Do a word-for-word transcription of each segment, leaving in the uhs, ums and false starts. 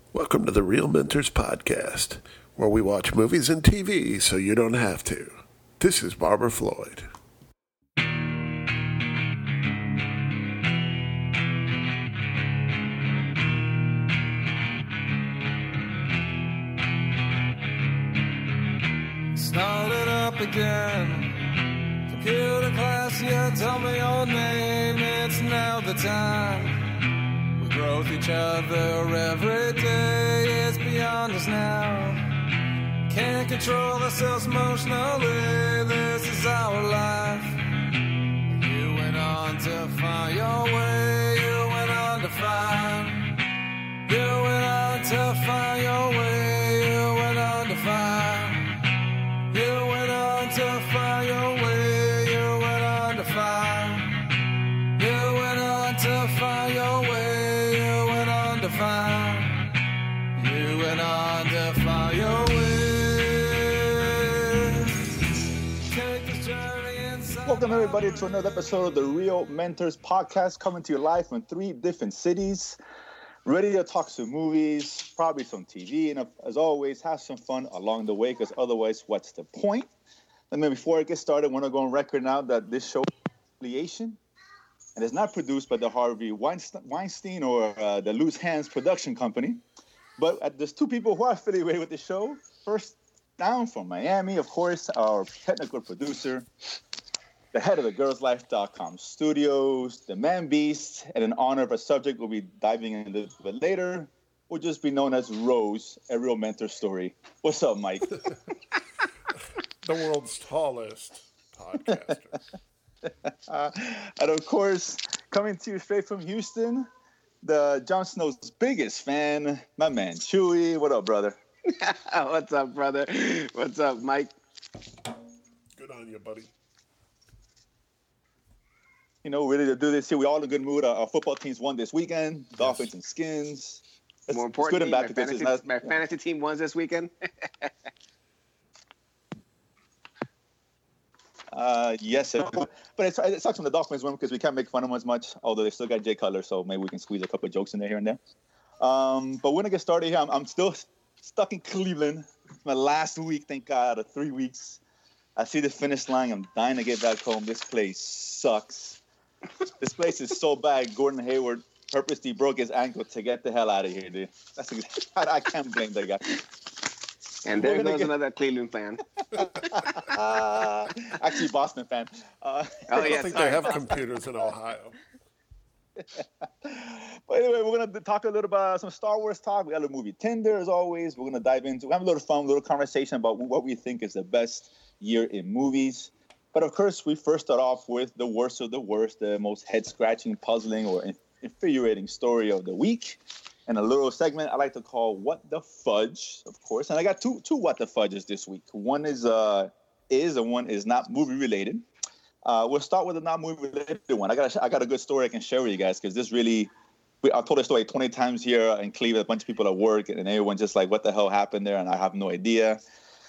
Welcome to the Real Mentors Podcast, where we watch movies and T V so you don't have to. This is Barbara Floyd. Started up again. To kill the class, yeah, tell me your name. It's now the time. We grow with each other every day. It's beyond us now. Can't control ourselves emotionally. This is our life. You went on to find your way. You went on to find. You went on to find your way. You went on to find. You went on to find your way. You went on to find. You went on to find your way. You went on to find. You went on to find your way. Take this journey inside. Welcome everybody to another episode of the Real Mentors Podcast, coming to you live from three different cities. Ready to talk some movies, probably some T V, and as always, have some fun along the way, because otherwise, what's the point? And then before I get started, I want to go on record now that this show is affiliation, and it's not produced by the Harvey Weinstein or uh, the Loose Hands production company. But uh, there's two people who are affiliated with the show. First down from Miami, of course, our technical producer, the head of the girls life dot com studios, the man beast, and in honor of a subject we'll be diving into a bit later, will just be known as Rose, a real mentor story. What's up, Mike? The world's tallest podcaster. uh, and of course, coming to you straight from Houston, the Jon Snow's biggest fan, my man Chewy. What up, brother? What's up, brother? What's up, Mike? Good on you, buddy. You know, ready to do this here. We're all in a good mood. Our, our football teams won this weekend. Yes. Dolphins and Skins. It's, More importantly, my, fantasy, not, my fantasy team won this weekend. uh, yes, it, but it's, it sucks when the Dolphins win because we can't make fun of them as much, although they still got Jay Cutler, so maybe we can squeeze a couple of jokes in there here and there. Um, but we're going to get started here. I'm, I'm still stuck in Cleveland. It's my last week, thank God, of three weeks. I see the finish line. I'm dying to get back home. This place sucks. This place is so bad. Gordon Hayward purposely broke his ankle to get the hell out of here, dude. That's I, I can't blame that guy. And there goes get... another Cleveland fan. uh, actually, Boston fan. Uh, I don't yes, think they have computers in Ohio. But anyway, we're going to talk a little about some Star Wars talk. We got a movie Tinder, as always. We're going to dive into, we have a little fun, little conversation about what we think is the best year in movies. But of course, we first start off with the worst of the worst, the most head-scratching, puzzling, or infuriating story of the week. And a little segment I like to call What the Fudge, of course. And I got two two What the Fudges this week. One is uh is and one is not movie-related. Uh, we'll start with the not movie-related one. I got a, I got a good story I can share with you guys, because this really, we, I told this story twenty times here in Cleveland, a bunch of people at work, and everyone's just like, what the hell happened there? And I have no idea.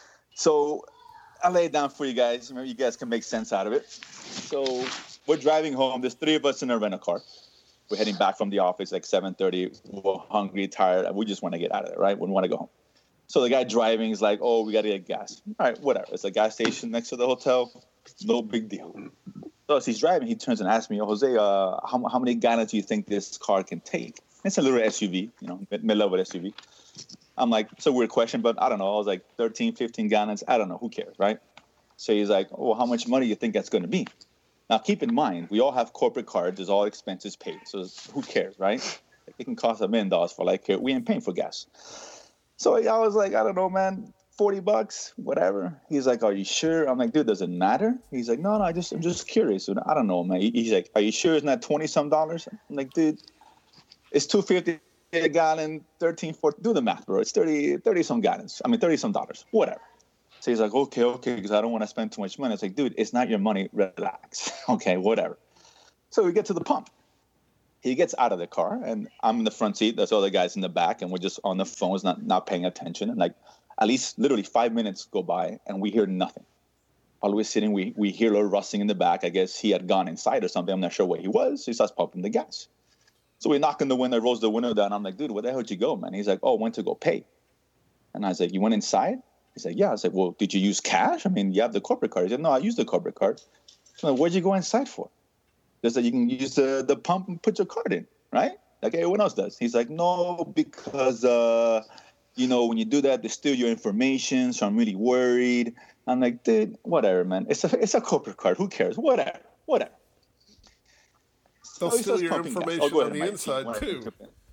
So I'll lay it down for you guys. Maybe you guys can make sense out of it. So we're driving home. There's three of us in a rental-car. We're heading back from the office like seven thirty. We're hungry, tired, and we just want to get out of there, right? We want to go home. So the guy driving is like, oh, we got to get gas. All right, whatever. It's a gas station next to the hotel. No big deal. So as he's driving, he turns and asks me, oh, Jose, uh, how, how many gallons do you think this car can take? It's a little S U V, you know, mid-level S U V. I'm like, it's a weird question, but I don't know. I was like thirteen, fifteen gallons. I don't know. Who cares, right? So he's like, oh, how much money do you think that's going to be? Now, keep in mind, we all have corporate cards. There's all expenses paid. So who cares, right? It can cost a million dollars for like, we ain't paying for gas. So I was like, I don't know, man, forty bucks, whatever. He's like, are you sure? I'm like, dude, does it matter? He's like, no, no, I just, I'm just curious. I don't know, man. He's like, are you sure it's not twenty some dollars? I'm like, dude, it's two fifty a gallon, thirteen, fourteen. Do the math, bro. It's thirty, thirty some gallons. I mean, thirty some dollars, whatever. So he's like, okay, okay, because I don't want to spend too much money. It's like, dude, it's not your money. Relax. Okay, whatever. So we get to the pump. He gets out of the car, and I'm in the front seat. There's other guys in the back, and we're just on the phones, not, not paying attention. And like, at least literally five minutes go by, and we hear nothing. While we're sitting, we, we hear a little rustling in the back. I guess he had gone inside or something. I'm not sure where he was. He starts pumping the gas. So we knock on the window, rolls the window down. I'm like, dude, where the hell did you go, man? He's like, oh, I went to go pay. And I was like, you went inside? He's like, yeah. I was like, well, did you use cash? I mean, you have the corporate card. He said, no, I used the corporate card. So like, where'd you go inside for? They said, you can use the, the pump and put your card in, right? Like everyone else does. He's like, no, because, uh, you know, when you do that, they steal your information. So I'm really worried. I'm like, dude, whatever, man. It's a, it's a corporate card. Who cares? Whatever, whatever. They'll So he steal starts your pumping gas. information Oh, go on ahead, the Mike. inside, Whatever. too.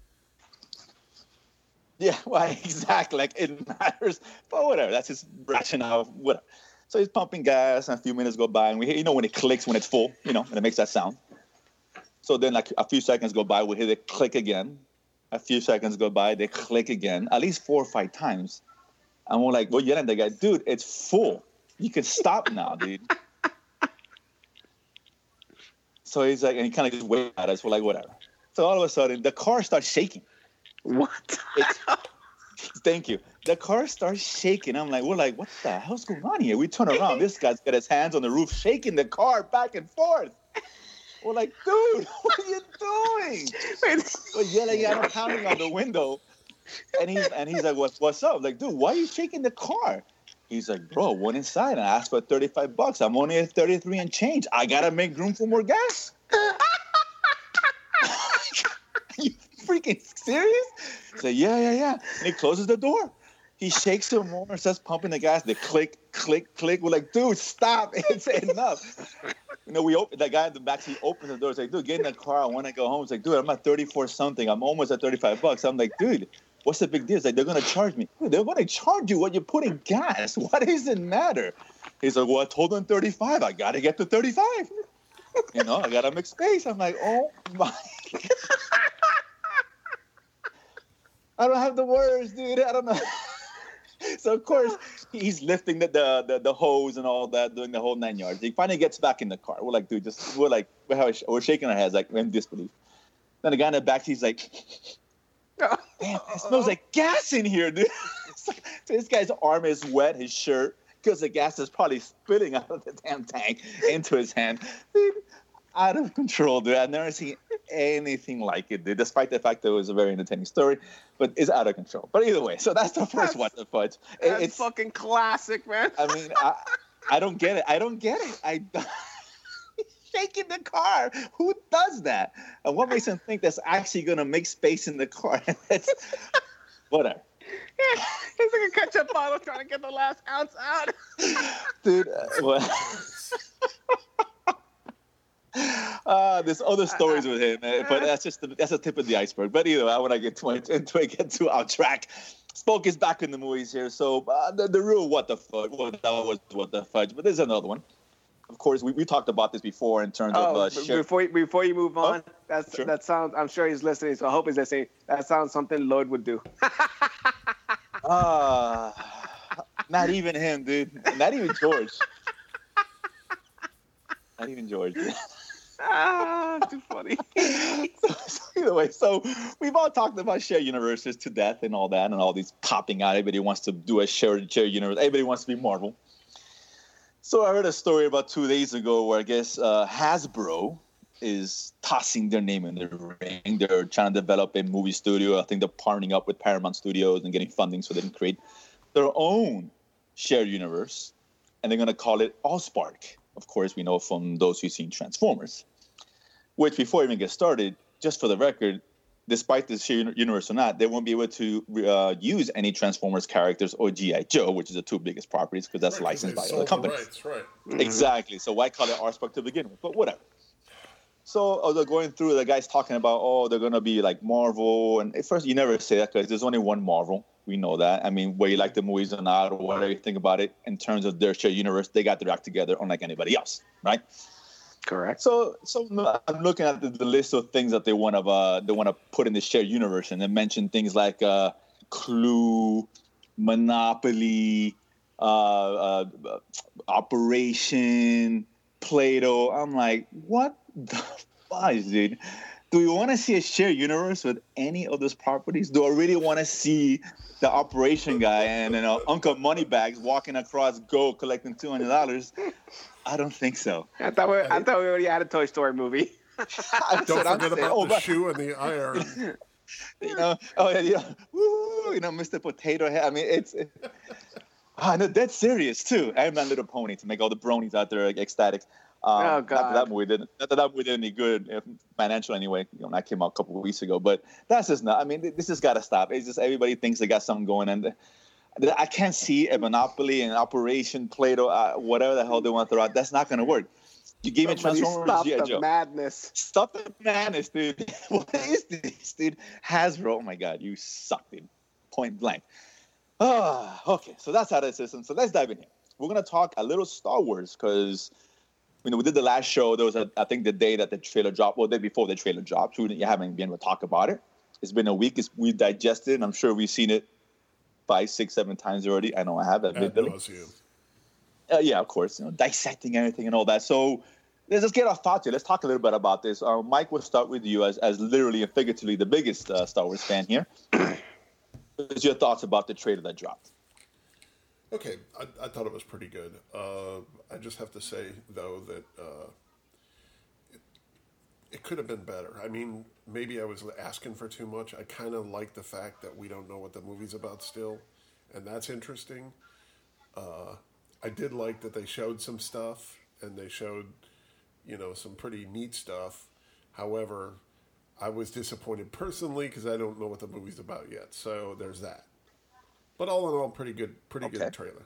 Yeah, well, exactly. Like, it matters. But whatever. That's his rationale. Whatever. So he's pumping gas, and a few minutes go by, and we hear, you know, when it clicks when it's full, you know, and it makes that sound. So then, like, a few seconds go by, we hear it click again. A few seconds go by, they click again, at least four or five times. And we're like, we're yelling at the guy, dude, it's full. You can stop now, dude. So he's like, and he kind of just waved at us. We're like, whatever. So all of a sudden, the car starts shaking. What? It's, thank you. The car starts shaking. I'm like, we're like, what the hell's going on here? We turn around. This guy's got his hands on the roof, shaking the car back and forth. We're like, dude, what are you doing? We're yelling at him, pounding on the window. And he's and he's like, what's what's up? I'm like, dude, why are you shaking the car? He's like, bro, went inside and I asked for thirty-five bucks. I'm only at thirty-three and change. I gotta make room for more gas. Are you freaking serious? He's like, yeah, yeah, yeah. And he closes the door. He shakes some more and starts pumping the gas. They click, click, click. We're like, dude, stop. It's enough. You know, we open, the guy in the back seat opens the door. He's like, dude, get in the car. I want to go home. He's like, dude, I'm at thirty-four something. I'm almost at thirty-five bucks. I'm like, dude, what's the big deal? He's like, they're going to charge me. Dude, they're going to charge you when you put in gas. What does it matter? He's like, well, I told them thirty-five. I got to get to thirty-five. You know, I got to make space. I'm like, oh, my God. I don't have the words, dude. I don't know. So, of course, he's lifting the, the, the, the hose and all that, doing the whole nine yards. He finally gets back in the car. We're like, dude, just, we're like, we're, we're shaking our heads, like, in disbelief. Then the guy in the back, he's like, damn, it smells like gas in here, dude. So this guy's arm is wet, his shirt, because the gas is probably spilling out of the damn tank into his hand. Dude, out of control, dude. I've never seen anything like it, dude, despite the fact that it was a very entertaining story, but it's out of control. But either way, so that's the first That's, one, the fudge. That's it's fucking classic, man. I mean, I, I don't get it. I don't get it. I shaking the car. Who does that? And what makes him think that's actually going to make space in the car? It's whatever. Yeah, he's like a ketchup bottle trying to get the last ounce out. Dude, uh, well, uh, there's other stories with him, man, but that's just the, that's the tip of the iceberg. But either way, I want to get to it, into it, get to our track. Spoke is back in the movies here, so uh, the, the real what the fudge, well, that was what the fudge, but there's another one. Of course, we, we talked about this before in terms Oh, of uh, b- share- before you, before you move on, Oh, that's sure. that sounds. I'm sure he's listening, so I hope he's listening. That sounds something Lloyd would do. Ah, not even him, dude. Not even George. Not even George. Ah, too funny. so, so either way, so we've all talked about shared universes to death and all that, and all these popping out. Everybody wants to do a shared shared universe. Everybody wants to be Marvel. So I heard a story about two days ago where I guess uh, Hasbro is tossing their name in the ring. They're trying to develop a movie studio. I think they're partnering up with Paramount Studios and getting funding so they can create their own shared universe. And they're going to call it AllSpark. Of course, we know from those who've seen Transformers. Which, before I even get started, just for the record, despite this shared universe or not, they won't be able to uh, use any Transformers characters or G I. Joe, which is the two biggest properties, because that's Right, licensed by they other sold the companies. rights, right. Exactly. So why call it AllSpark to begin with? But whatever. So oh, they're going through, the guy's talking about, oh, they're going to be like Marvel. And at first, you never say that because there's only one Marvel. We know that. I mean, whether you like the movies or not, or whatever you think about it, in terms of their shared universe, they got their act together unlike anybody else, right? Correct. So, so I'm looking at the, the list of things that they want to uh, they want to put in the shared universe, and they mention things like uh, Clue, Monopoly, uh, uh, Operation, Play-Doh. I'm like, what the fudge, dude? Do we want to see a shared universe with any of those properties? Do I really want to see the Operation guy and you know Uncle Moneybags walking across Go collecting two hundred dollars? I don't think so. I thought we, I thought we already had a Toy Story movie. Don't what I'm forget saying. about Oh, the but- shoe and the iron. You know, oh yeah, yeah, woo, you know, Mister Potato Head. I mean, it's, it, ah, no, that's serious too. And My Little Pony to make all the bronies out there like, ecstatic. Um, Oh, Not that God. that movie didn't. Not that that movie did any good uh, financial anyway. You know, that came out a couple of weeks ago. But that's just not. I mean, this has got to stop. It's just everybody thinks they got something going, and I can't see a monopoly and Operation Play-Doh, uh, whatever the hell they want to throw out. That's not going to work. You gave me Somebody Transformers, stop G I. the Joe. madness. Stop the madness, dude. What is this, dude? Hasbro, oh my God, you suck, dude. Point blank. Ah, okay, so that's how the system. So let's dive in here. We're going to talk a little Star Wars because, you know, we did the last show. There was, a, I think, the day that the trailer dropped, well, the day before the trailer dropped. So we haven't been able to talk about it. It's been a week. It's, we digested it, and I'm sure we've seen it five, six, seven times already. I know I have, Ad admittedly. nauseum. Uh, yeah, of course, you know, dissecting everything and all that. So let's just get our thoughts here. Let's talk a little bit about this. Uh, Mike, we'll start with you as, as literally and figuratively the biggest uh, Star Wars fan here. What's your thoughts about the trailer that dropped? Okay, I, I thought it was pretty good. Uh, I just have to say, though, that uh, it, it could have been better. I mean, maybe I was asking for too much. I kind of like the fact that we don't know what the movie's about still, and that's interesting. Uh, I did like that they showed some stuff, and they showed, you know, some pretty neat stuff. However, I was disappointed personally because I don't know what the movie's about yet. So there's that. But all in all, pretty good, pretty Okay. good trailer.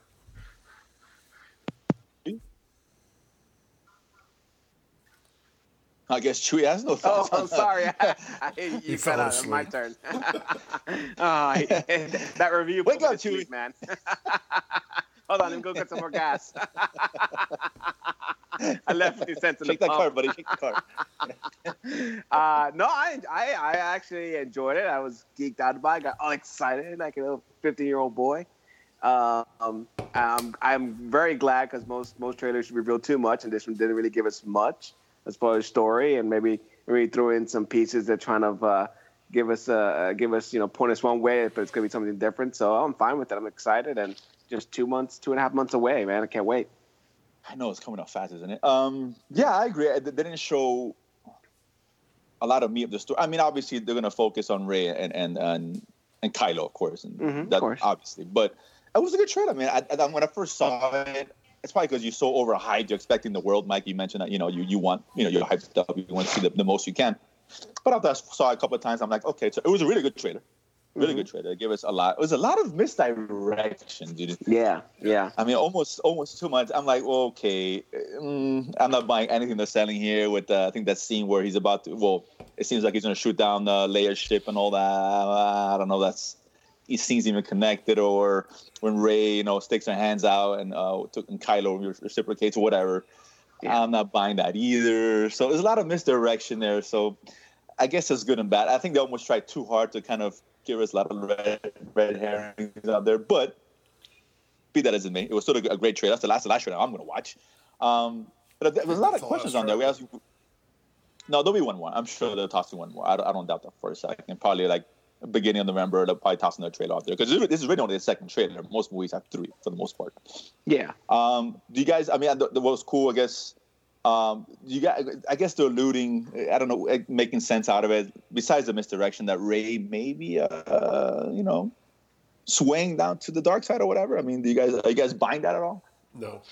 I guess Chewie has no Oh, thoughts. I'm on that. sorry. I, I, you He cut fell out. It's my asleep. turn. oh, I, that review. Wake put me up, to sleep, Chewie. man. Hold on, let me go get some more gas. I left fifty cents in the Shake that pump. card, buddy. Shake the card. Uh, no, I, I I actually enjoyed it. I was geeked out by it. Got all excited like a little fifteen-year-old boy. Um, I'm, I'm very glad because most most trailers reveal too much, and this one didn't really give us much as far as story, and maybe maybe throw in some pieces that trying to uh, give us uh, give us you know point us one way, but it's gonna be something different. So I'm fine with it. I'm excited, and just two months, two and a half months away, man. I can't wait. I know it's coming up fast, isn't it? Um, yeah, I agree. They didn't show a lot of meat of the story. I mean, obviously they're gonna focus on Rey and and and, and Kylo, of course, and Mhm, of that course. obviously. But it was a good trailer, man. I, I, when I first saw it, it's probably because you're so overhyped. You're expecting the world, Mike. You mentioned that you know you, you want you know you're hyped up. You want to see the, the most you can. But after I saw it a couple of times, I'm like, okay, so it was a really good trailer. Really Mhm. good trailer. It gave us a lot. It was a lot of misdirection, dude. Yeah, yeah. I mean, almost almost too much. I'm like, well, okay, mm, I'm not buying anything they're selling here. With uh, I think that scene where he's about to. Well, it seems like he's going to shoot down the Leia ship and all that. I don't know. That's it seems even connected. Or when Rey, you know, sticks her hands out and uh, took and Kylo reciprocates or whatever. Yeah. I'm not buying that either. So there's a lot of misdirection there. So I guess it's good and bad. I think they almost tried too hard to kind of give us a lot of red, red herrings out there. But be that as it may, it was sort of a great trailer. That's the last, the last trailer I'm going to watch. Um, but there was a lot of That's the questions last on there. We trailer. asked, no, there'll be one more. I'm sure they'll toss in one more. I don't, I don't doubt that for a second. Probably like beginning of November, they'll probably toss another trailer out there. Because this is really only the second trailer. Most movies have three for the most part. Yeah. Um, do you guys? I mean, the, the what was cool, I guess. Um, you got. I guess they're alluding. I don't know, eh, making sense out of it. Besides the misdirection, that Rey maybe, uh, you know, swaying down to the dark side or whatever. I mean, do you guys? Are you guys buying that at all? No.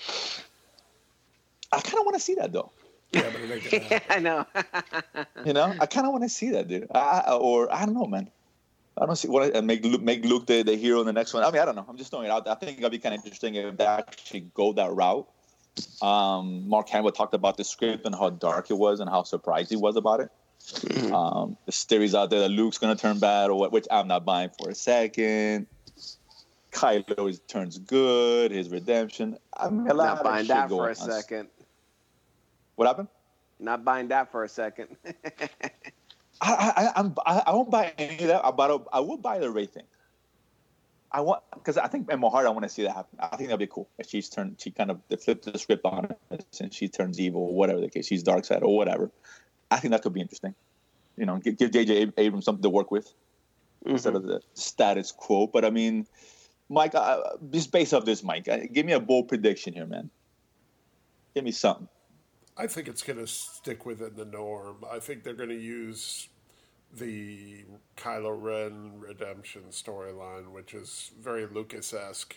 I kind of want to see that though. Yeah, but it ain't gonna happen. I know. You know, I kind of want to see that, dude. I, I- or I don't know, man. I don't see what and make Luke, make Luke the, the hero in the next one. I mean, I don't know. I'm just throwing it out there. I think it'll be kind of interesting if they actually go that route. Um, Mark Hamill talked about the script and how dark it was and how surprised he was about it. Um, there's theories out there that Luke's going to turn bad, or what, which I'm not buying for a second. Kylo is, turns good, his redemption. I mean, a lot Not of buying shit that going for a on. second. What happened? Not buying that for a second. I, I, I'm, I, I won't buy any of that, but I will buy the Rey thing. I want because I think in my heart I want to see that happen. I think that'd be cool if she's turned. She kind of they flipped the script on it and she turns evil, or whatever the case. She's dark side or whatever. I think that could be interesting. You know, give, give J J Abrams something to work with Mm-hmm. instead of the status quo. But I mean, Mike, uh, just based off this, Mike, uh, give me a bold prediction here, man. Give me something. I think it's going to stick within the norm. I think they're going to use the Kylo Ren redemption storyline, which is very Lucas-esque.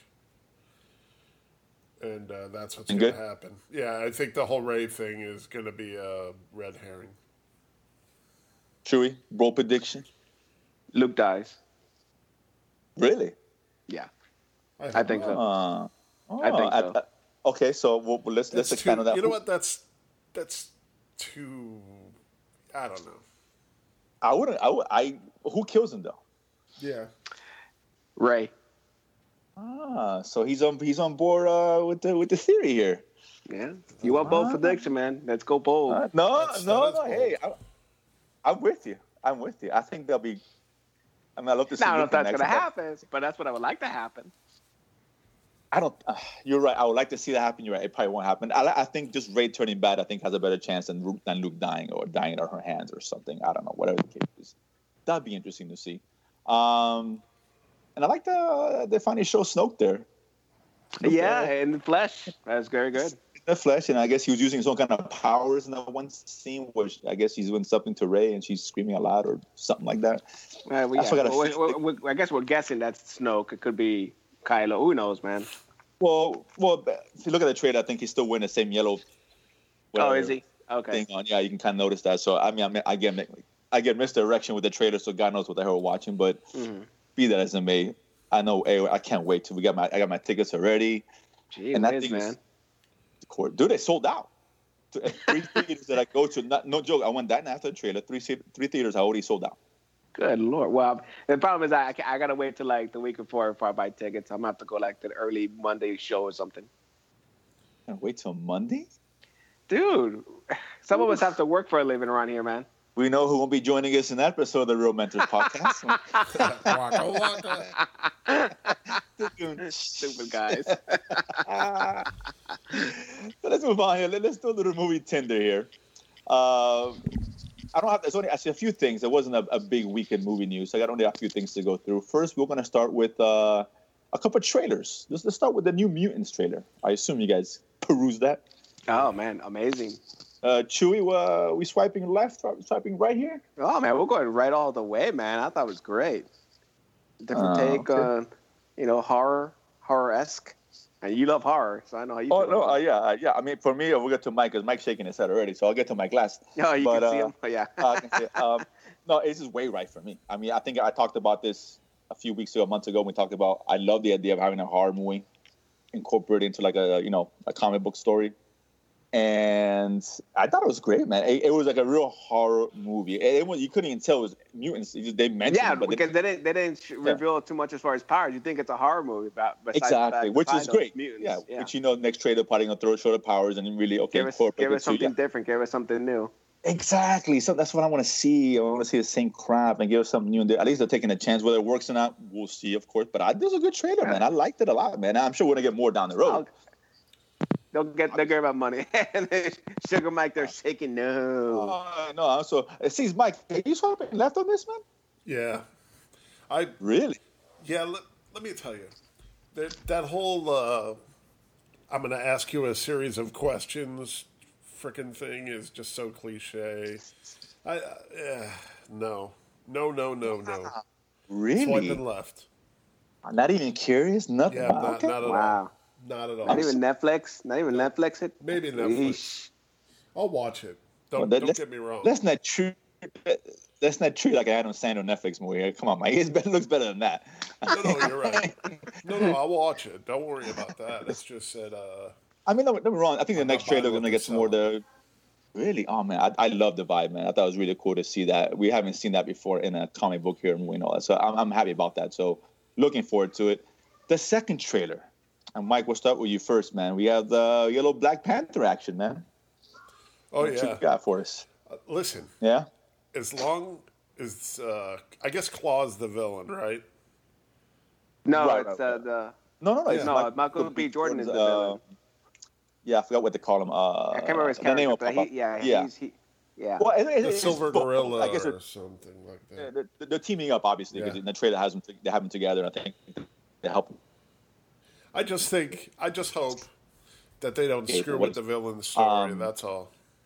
And uh, that's what's going to happen. Yeah, I think the whole Rey thing is going to be a red herring. Chewie, bold prediction? Luke dies. Really? Yeah. I, I think so. Uh, oh, I think so. I, I, okay, so we'll, let's That's let's expand too, on that. You know what? That's that's too. I don't know. I wouldn't. I, would, I who kills him though? Yeah. Rey. Ah, so he's on he's on board uh, with the with the theory here. Yeah. You want bold Ah. prediction, man? Let's go bold. Uh, no, That's- no, that is no. Hey, bold. I, I'm with you. I'm with you. I think they'll be. I mean, I love to see. Now, I don't know the if that's connection, gonna but happen, but that's what I would like to happen. I don't. Uh, you're right. I would like to see that happen. You're right. It probably won't happen. I, I think just Rey turning bad, I think has a better chance than Luke, than Luke dying or dying at her hands or something. I don't know. Whatever the case is, that'd be interesting to see. Um, and I like the they finally show Snoke there. Snoke Yeah, there in the flesh. That's very good. in the flesh, and I guess he was using some kind of powers in that one scene where she- I guess he's doing something to Rey and she's screaming aloud or something like that. Uh, we, That's yeah. what I well, gotta we- we- we- I guess we're guessing that's Snoke. It could be Kylo. Who knows, man? Well, well, if you look at the trailer, I think he's still wearing the same yellow. Oh, whatever is he? Okay. Thing on, yeah, you can kind of notice that. So I mean, I, mean, I get I get misdirection with the trailer, so God knows what the hell we're watching. But Mhm. be that as it may, I know. Hey, I can't wait till we got my I got my tickets already. Gee and that whiz, thing is- man. Court, dude, they sold out. Three theaters that I go to, not, no joke. I went that night after the trailer. Three three theaters I already sold out. Good lord. Well, the problem is I I gotta wait till like the week before before I buy tickets. I'm gonna have to go like the early Monday show or something. Can't wait till Monday. Dude, some of us have to work for a living around here, man. We know who won't be joining us in that episode of the Real Mentors podcast. Waka waka. Stupid guys. So let's move on here. Let- Let's do a little movie Tinder here. Uh, I don't have. There's only actually a few things. There wasn't a, a big weekend movie news. So I got only a few things to go through. First, we're going to start with uh, a couple of trailers. Let's, let's start with the New Mutants trailer. I assume you guys perused that. Oh man, amazing. Uh, Chewie, uh, we swiping left, swiping right here. Oh man, we're going right all the way, man. I thought it was great. Different Oh, take okay. on, you know, horror, horror esque. And you love horror, so I know how you Oh feel. no, about uh, it. yeah, uh, yeah. I mean, for me, uh, we'll get to Mike because Mike's shaking his head already, so I'll get to Mike last. Oh, you but, can see uh, him. But yeah. uh, I can say, um, no, this is way right for me. I mean, I think I talked about this a few weeks ago, a month ago. We talked about I love the idea of having a horror movie incorporated into like a you know a comic book story, and I thought it was great, man. It, it was like a real horror movie. It, it was, you couldn't even tell it was mutants. It just, they mentioned, Yeah, it, but because they, they didn't they didn't sh- reveal too much as far as powers. You think it's a horror movie about besides the exactly, fact which to is find those great. Mutants. Yeah, yeah. which you know, next trailer probably gonna throw show the powers and then really okay give us incorporate give it us too, something yeah. different. Give us something new. Exactly. So that's what I want to see. I want to see the same crap and give us something new. And at least they're taking a chance. Whether it works or not, we'll see, of course. But I, this was a good trailer, man. I liked it a lot, man. I'm sure we're gonna get more down the road. I'll- They'll get they'll get about money. And then Sugar Mike, they're shaking no. Uh, no, so it seems Mike. Are you swiping left on this, man? Yeah. I Really? Yeah, let, let me tell you, that, that whole uh, I'm going to ask you a series of questions frickin' thing is just so cliche. I, uh, eh, no. No, no, no, no. Really? Swiping left. Not even curious? Nothing? Yeah, Wow, not, okay. not at Wow. all. Not at all. Not even Netflix. Not even Netflix. It. Maybe Netflix. Eesh. I'll watch it. Don't, Well, that- don't let's- get me wrong. That's not true. That's not true. Like I Adam Sandler Netflix movie. Come on, Mike. It looks better than that. No, no, you're right. No, no, I'll watch it. Don't worry about that. It's just that, uh, I mean, don't get me wrong. I think the I'm next not buying trailer is what gonna they're get some more the. Really? Oh man, I, I love the vibe, man. I thought it was really cool to see that. We haven't seen that before in a comic book here and all that. So I'm, I'm happy about that. So looking forward to it. The second trailer, and Mike, we'll start with you first, man. We have the yellow Black Panther action, man. oh, What you yeah. got for us? Uh, listen, Yeah. as long as, uh, I guess Claw's the villain, right? No, Right, it's right, uh, right. the No, no, no. it's no, Mike- Michael B. Jordan is the uh, villain. Yeah, I forgot what they call him. Uh, I can't remember his the character, name will but pop he, up. yeah, yeah. he's he, yeah. Well, it, it, The it's Silver both. Gorilla I guess or they're, something like yeah, that. they're, they're teaming up, obviously, because Yeah. in the trailer has them, they have them together. I think they help. I just think, I just hope that they don't Okay, screw what with is- the villain's story. um, That's all.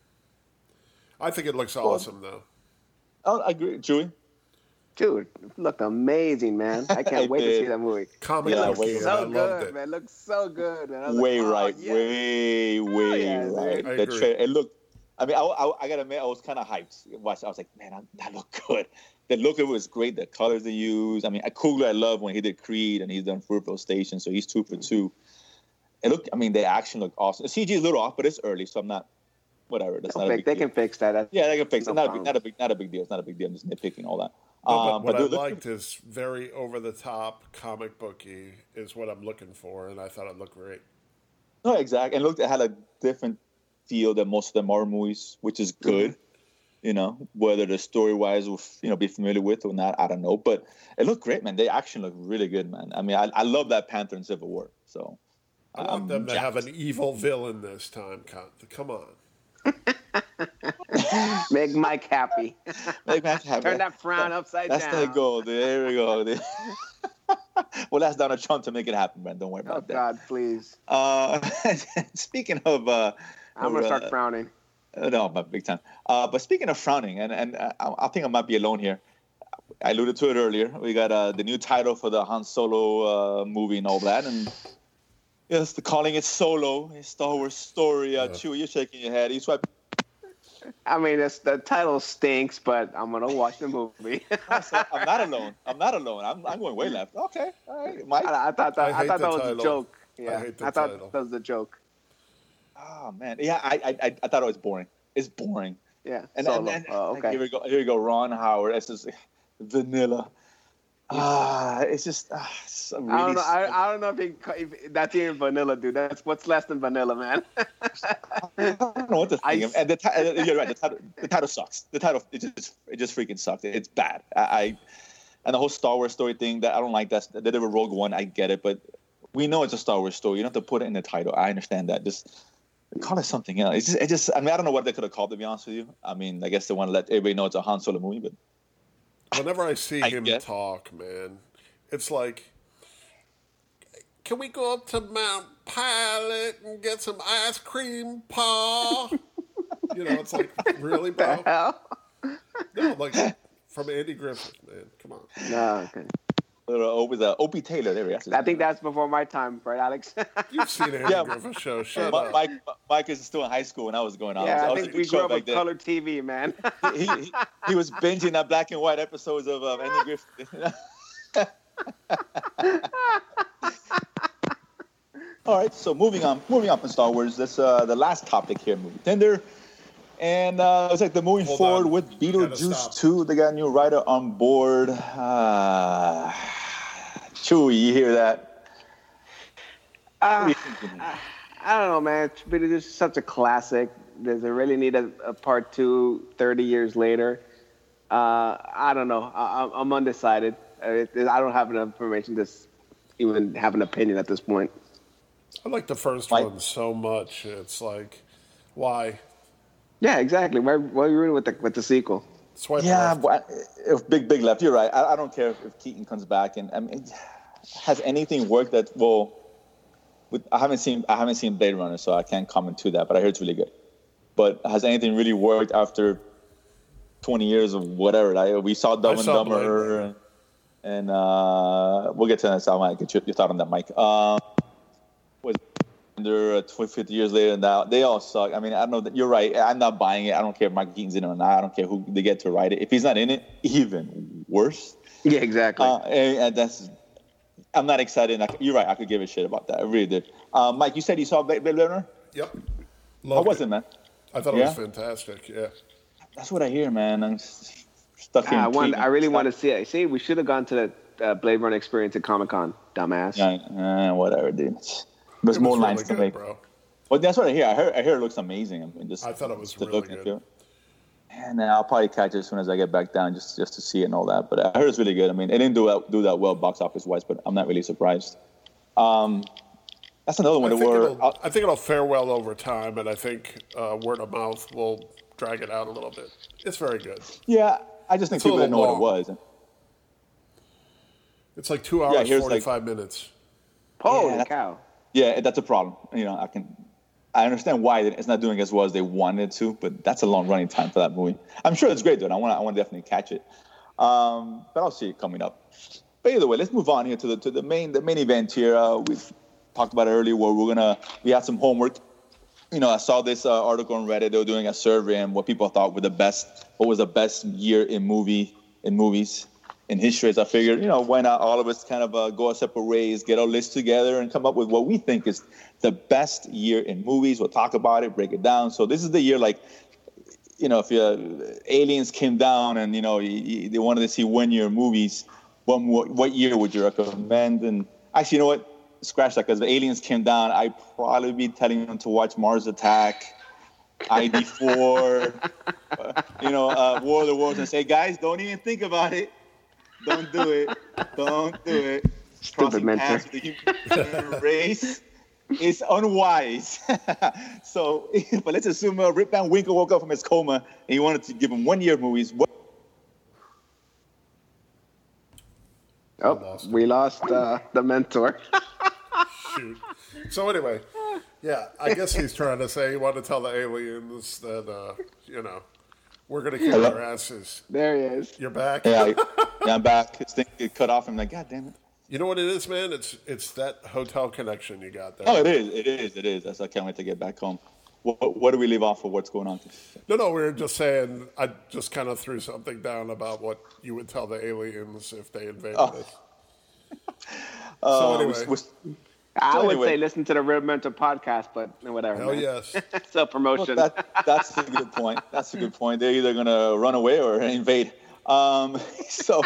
I think it looks awesome, though. Oh, I agree, Chewie. Dude, it looked amazing, man. I can't wait to see that movie. Comic Yeah, book, way- yeah, I So loved good, it. man. It looks so good. Man. I was Way like, oh, right, yeah. way, way yeah, right. dude. I The agree. tra- it looked. I mean, I, I, I gotta admit, I was kind of hyped. Watch, I was like, man, I, that looked good. The look of it was great. The colors they used. I mean, Coogler, I love when he did Creed, and he's done Fruitvale Station, so he's two for two. It looked. I mean, the action looked awesome. The C G is a little off, but it's early, so I'm not. Whatever. That's They'll not a fix- big they deal. can fix that. That's Yeah, they can fix it. no Not a big, problem. not a big, not a big deal. It's not a big deal. I'm just nitpicking all that. No, but Um, what but I dude, look- liked is very over the top comic booky is what I'm looking for, and I thought it looked great. No, exactly. And look, it had a different feel than most of the Marvel movies, which is good. Mm-hmm. You know, whether the story wise will you know be familiar with or not, I don't know. But it looked great, man. The action looked really good, man. I mean, I, I love that Panther in Civil War. So I want I'm them to jacked. have an evil villain this time. Con- Come on. Make Mike happy. Like, man, have Turn it. that frown upside That's down. the goal. There we go. dude. Well, that's Donald Trump to make it happen, man. Don't worry Oh about that. God, please. Uh, speaking of, uh, I'm gonna of, start uh, frowning. Uh, no, but big time. Uh, but speaking of frowning, and and uh, I, I think I might be alone here. I alluded to it earlier. We got uh, the new title for the Han Solo uh, movie and all that, and yes, the calling it Solo, a Star Wars story. Uh, Yeah. Chewie, you're shaking your head. You swipe. I mean, it's, the title stinks, but I'm gonna watch the movie. So I'm not alone. I'm not alone. I'm, I'm going way left. Okay, all right, Mike. I, I thought that, I I hate thought the that was title. a joke. I Yeah, hate the I thought title. that was a joke. Oh man, yeah, I I I- I thought it was boring. It's boring. Yeah, And, Solo. and, and oh, okay. here we go. Here we go. Ron Howard. It's just vanilla. Ah, it's just ah, it's really I don't know. I, I don't know if, it, if that's even vanilla, dude. That's what's less than vanilla, man. I don't know what to think. I- of. And the ti- uh, you're right. The title, the title sucks. The title, it just, it just freaking sucks. It's bad. I, I, and the whole Star Wars story thing. That I don't like. That they did a Rogue One. I get it, but we know it's a Star Wars story. You don't have to put it in the title. I understand that. Just call it something else. It's just, it just. I mean, I don't know what they could have called. To be honest with you, I mean, I guess they want to let everybody know it's a Han Solo movie, but Whenever I see I him get- talk, man, it's like, can we go up to Mount Pilot and get some ice cream, Pa? You know, it's like, really, bro? Hell? No, like, from Andy Griffith, man. Come on. No, okay. uh, with uh, Opie Taylor. There we go. I think that's before my time, right, Alex? You've seen Andy Yeah. Griffith show. Shut Mi- up. Mike, Mike is still in high school when I was going on. yeah, I I was think a we show grew up back with then. color T V, man. he, he, he was binging that black and white episodes of um, Andy Griffith. All right, so moving on, moving on from Star Wars. That's uh, the last topic here, movie Tender, and uh, it's like they're moving Hold forward on. with You gotta Beetlejuice stop. two. They got a new writer on board. Uh, Chewie, you hear that? What are Uh, you thinking? I don't know, man. But it is such a classic. Does it really need a, a part two thirty years later? Uh, I don't know. I, I'm- I'm undecided. Uh, It, it- I don't have enough information to s- even have an opinion at this point. I like the first Mike? one so much. It's like, why? Yeah, exactly. Why, why are you ruining with the with the sequel? Swipe Yeah, left. but if big big left, you're right. I, I don't care if, if Keaton comes back, and I mean, has anything worked that well? With, I haven't seen I haven't seen Blade Runner, so I can't comment to that. But I heard it's really good. But has anything really worked after twenty years of whatever? Like, we saw Dumb and saw Blade Dumber, Runner. and uh, we'll get to that. So I might get your, your thought on that, Mike. Um, was under uh, fifty years later now, they all suck. I mean, I don't know that you're right. I'm not buying it. I don't care if Michael Keaton's in it or not. I don't care who they get to write it. If he's not in it, even worse. Yeah, exactly. Uh, and, and that's. I'm not excited. I, you're right. I could give a shit about that. I really did. Uh, Mike, you said you saw Blade Blade Runner. Yep. How Loved was it, man? I thought it Yeah? was fantastic. Yeah. That's what I hear, man. I'm s- stuck here. I in want. Cleveland. I really want to see it. See, we should have gone to the uh, Blade Runner experience at Comic Con, dumbass. Yeah, uh, whatever, dude. There's It more was lines really to good, make. bro. But that's what I hear. I heard. I hear it looks amazing. I mean, just I thought it was just to really look and good. feel. And I'll probably catch it as soon as I get back down, just just to see it and all that. But I heard it's really good. I mean, it didn't do that, do that well box office wise, but I'm not really surprised. Um, that's another one I that think, we're. it'll, I think it'll fare well over time, and I think uh, word of mouth will drag it out a little bit. It's very good. Yeah, I just think It's a people didn't know little what it was. It's like two hours, here's like- forty-five minutes. Holy Yeah. cow! Yeah, that's a problem. You know, I can. I understand why it's not doing as well as they wanted to, but that's a long running time for that movie. I'm sure it's great, though. And I want to I want to definitely catch it. Um, but I'll see it coming up. But either way, let's move on here to the to the main the main event here. Uh, we've talked about it earlier where we're gonna we had some homework. You know, I saw this uh, article on Reddit. They were doing a survey and what people thought were the best, what was the best year in movie in movies in history. So I figured, you know, why not all of us kind of uh, go our separate ways, get our list together, and come up with what we think is the best year in movies. We'll talk about it, break it down. So this is the year, like, you know, if uh, aliens came down and, you know, you, you, they wanted to see one-year movies, what, what year would you recommend? And actually, you know what? Scratch that, because the aliens came down, I'd probably be telling them to watch Mars Attack, I D four, uh, you know, uh, War of the Worlds, and say, guys, don't even think about it. Don't do it. Don't do it. Stupid mentor. The human race is unwise. So, but let's assume uh, Rip Van Winkle woke up from his coma and he wanted to give him one year of movies. What? Oh, lost we lost uh, the mentor. Shoot. So anyway, yeah, I guess he's trying to say he wanted to tell the aliens that, uh, you know, we're going to kick their asses. There he is. You're back? Yeah, yeah, I'm back. His thing get cut off. I'm like, God damn it. You know what it is, man? It's it's that hotel connection you got there. Oh, it is. It is. It is. That's, I can't wait to get back home. What, what do we leave off for? What's going on? No, no, we were just saying, I just kind of threw something down about what you would tell the aliens if they invaded oh. us. Uh, so anyway. We're, we're, I so would anyway. say listen to the Real Mentor podcast, but whatever. Hell man. yes. Self-promotion. Well, that, that's a good point. That's a good point. They're either going to run away or invade. Um, so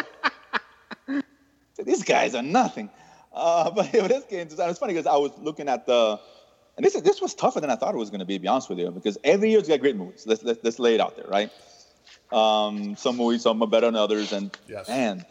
these guys are nothing. Uh, but yeah, this game, it's funny because I was looking at the, and this this was tougher than I thought it was going to be, to be honest with you, because every year's got great movies. Let's, let's, let's lay it out there, right? Um, some movies, some are better than others, and yes. man,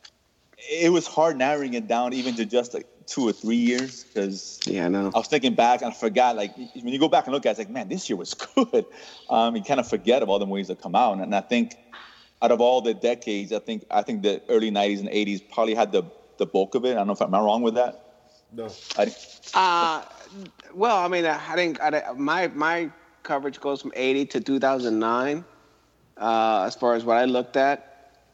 it was hard narrowing it down even to just like two or three years because yeah, I know. I was thinking back and I forgot, like, when you go back and look at it, it's like, man, this year was good. Um, you kind of forget of all the movies that come out. And I think out of all the decades, I think I think the early nineties and eighties probably had the, the bulk of it. I don't know if I'm wrong with that. No. I, uh, well, I mean, I think I, my my coverage goes from eighty to two thousand nine uh, as far as what I looked at.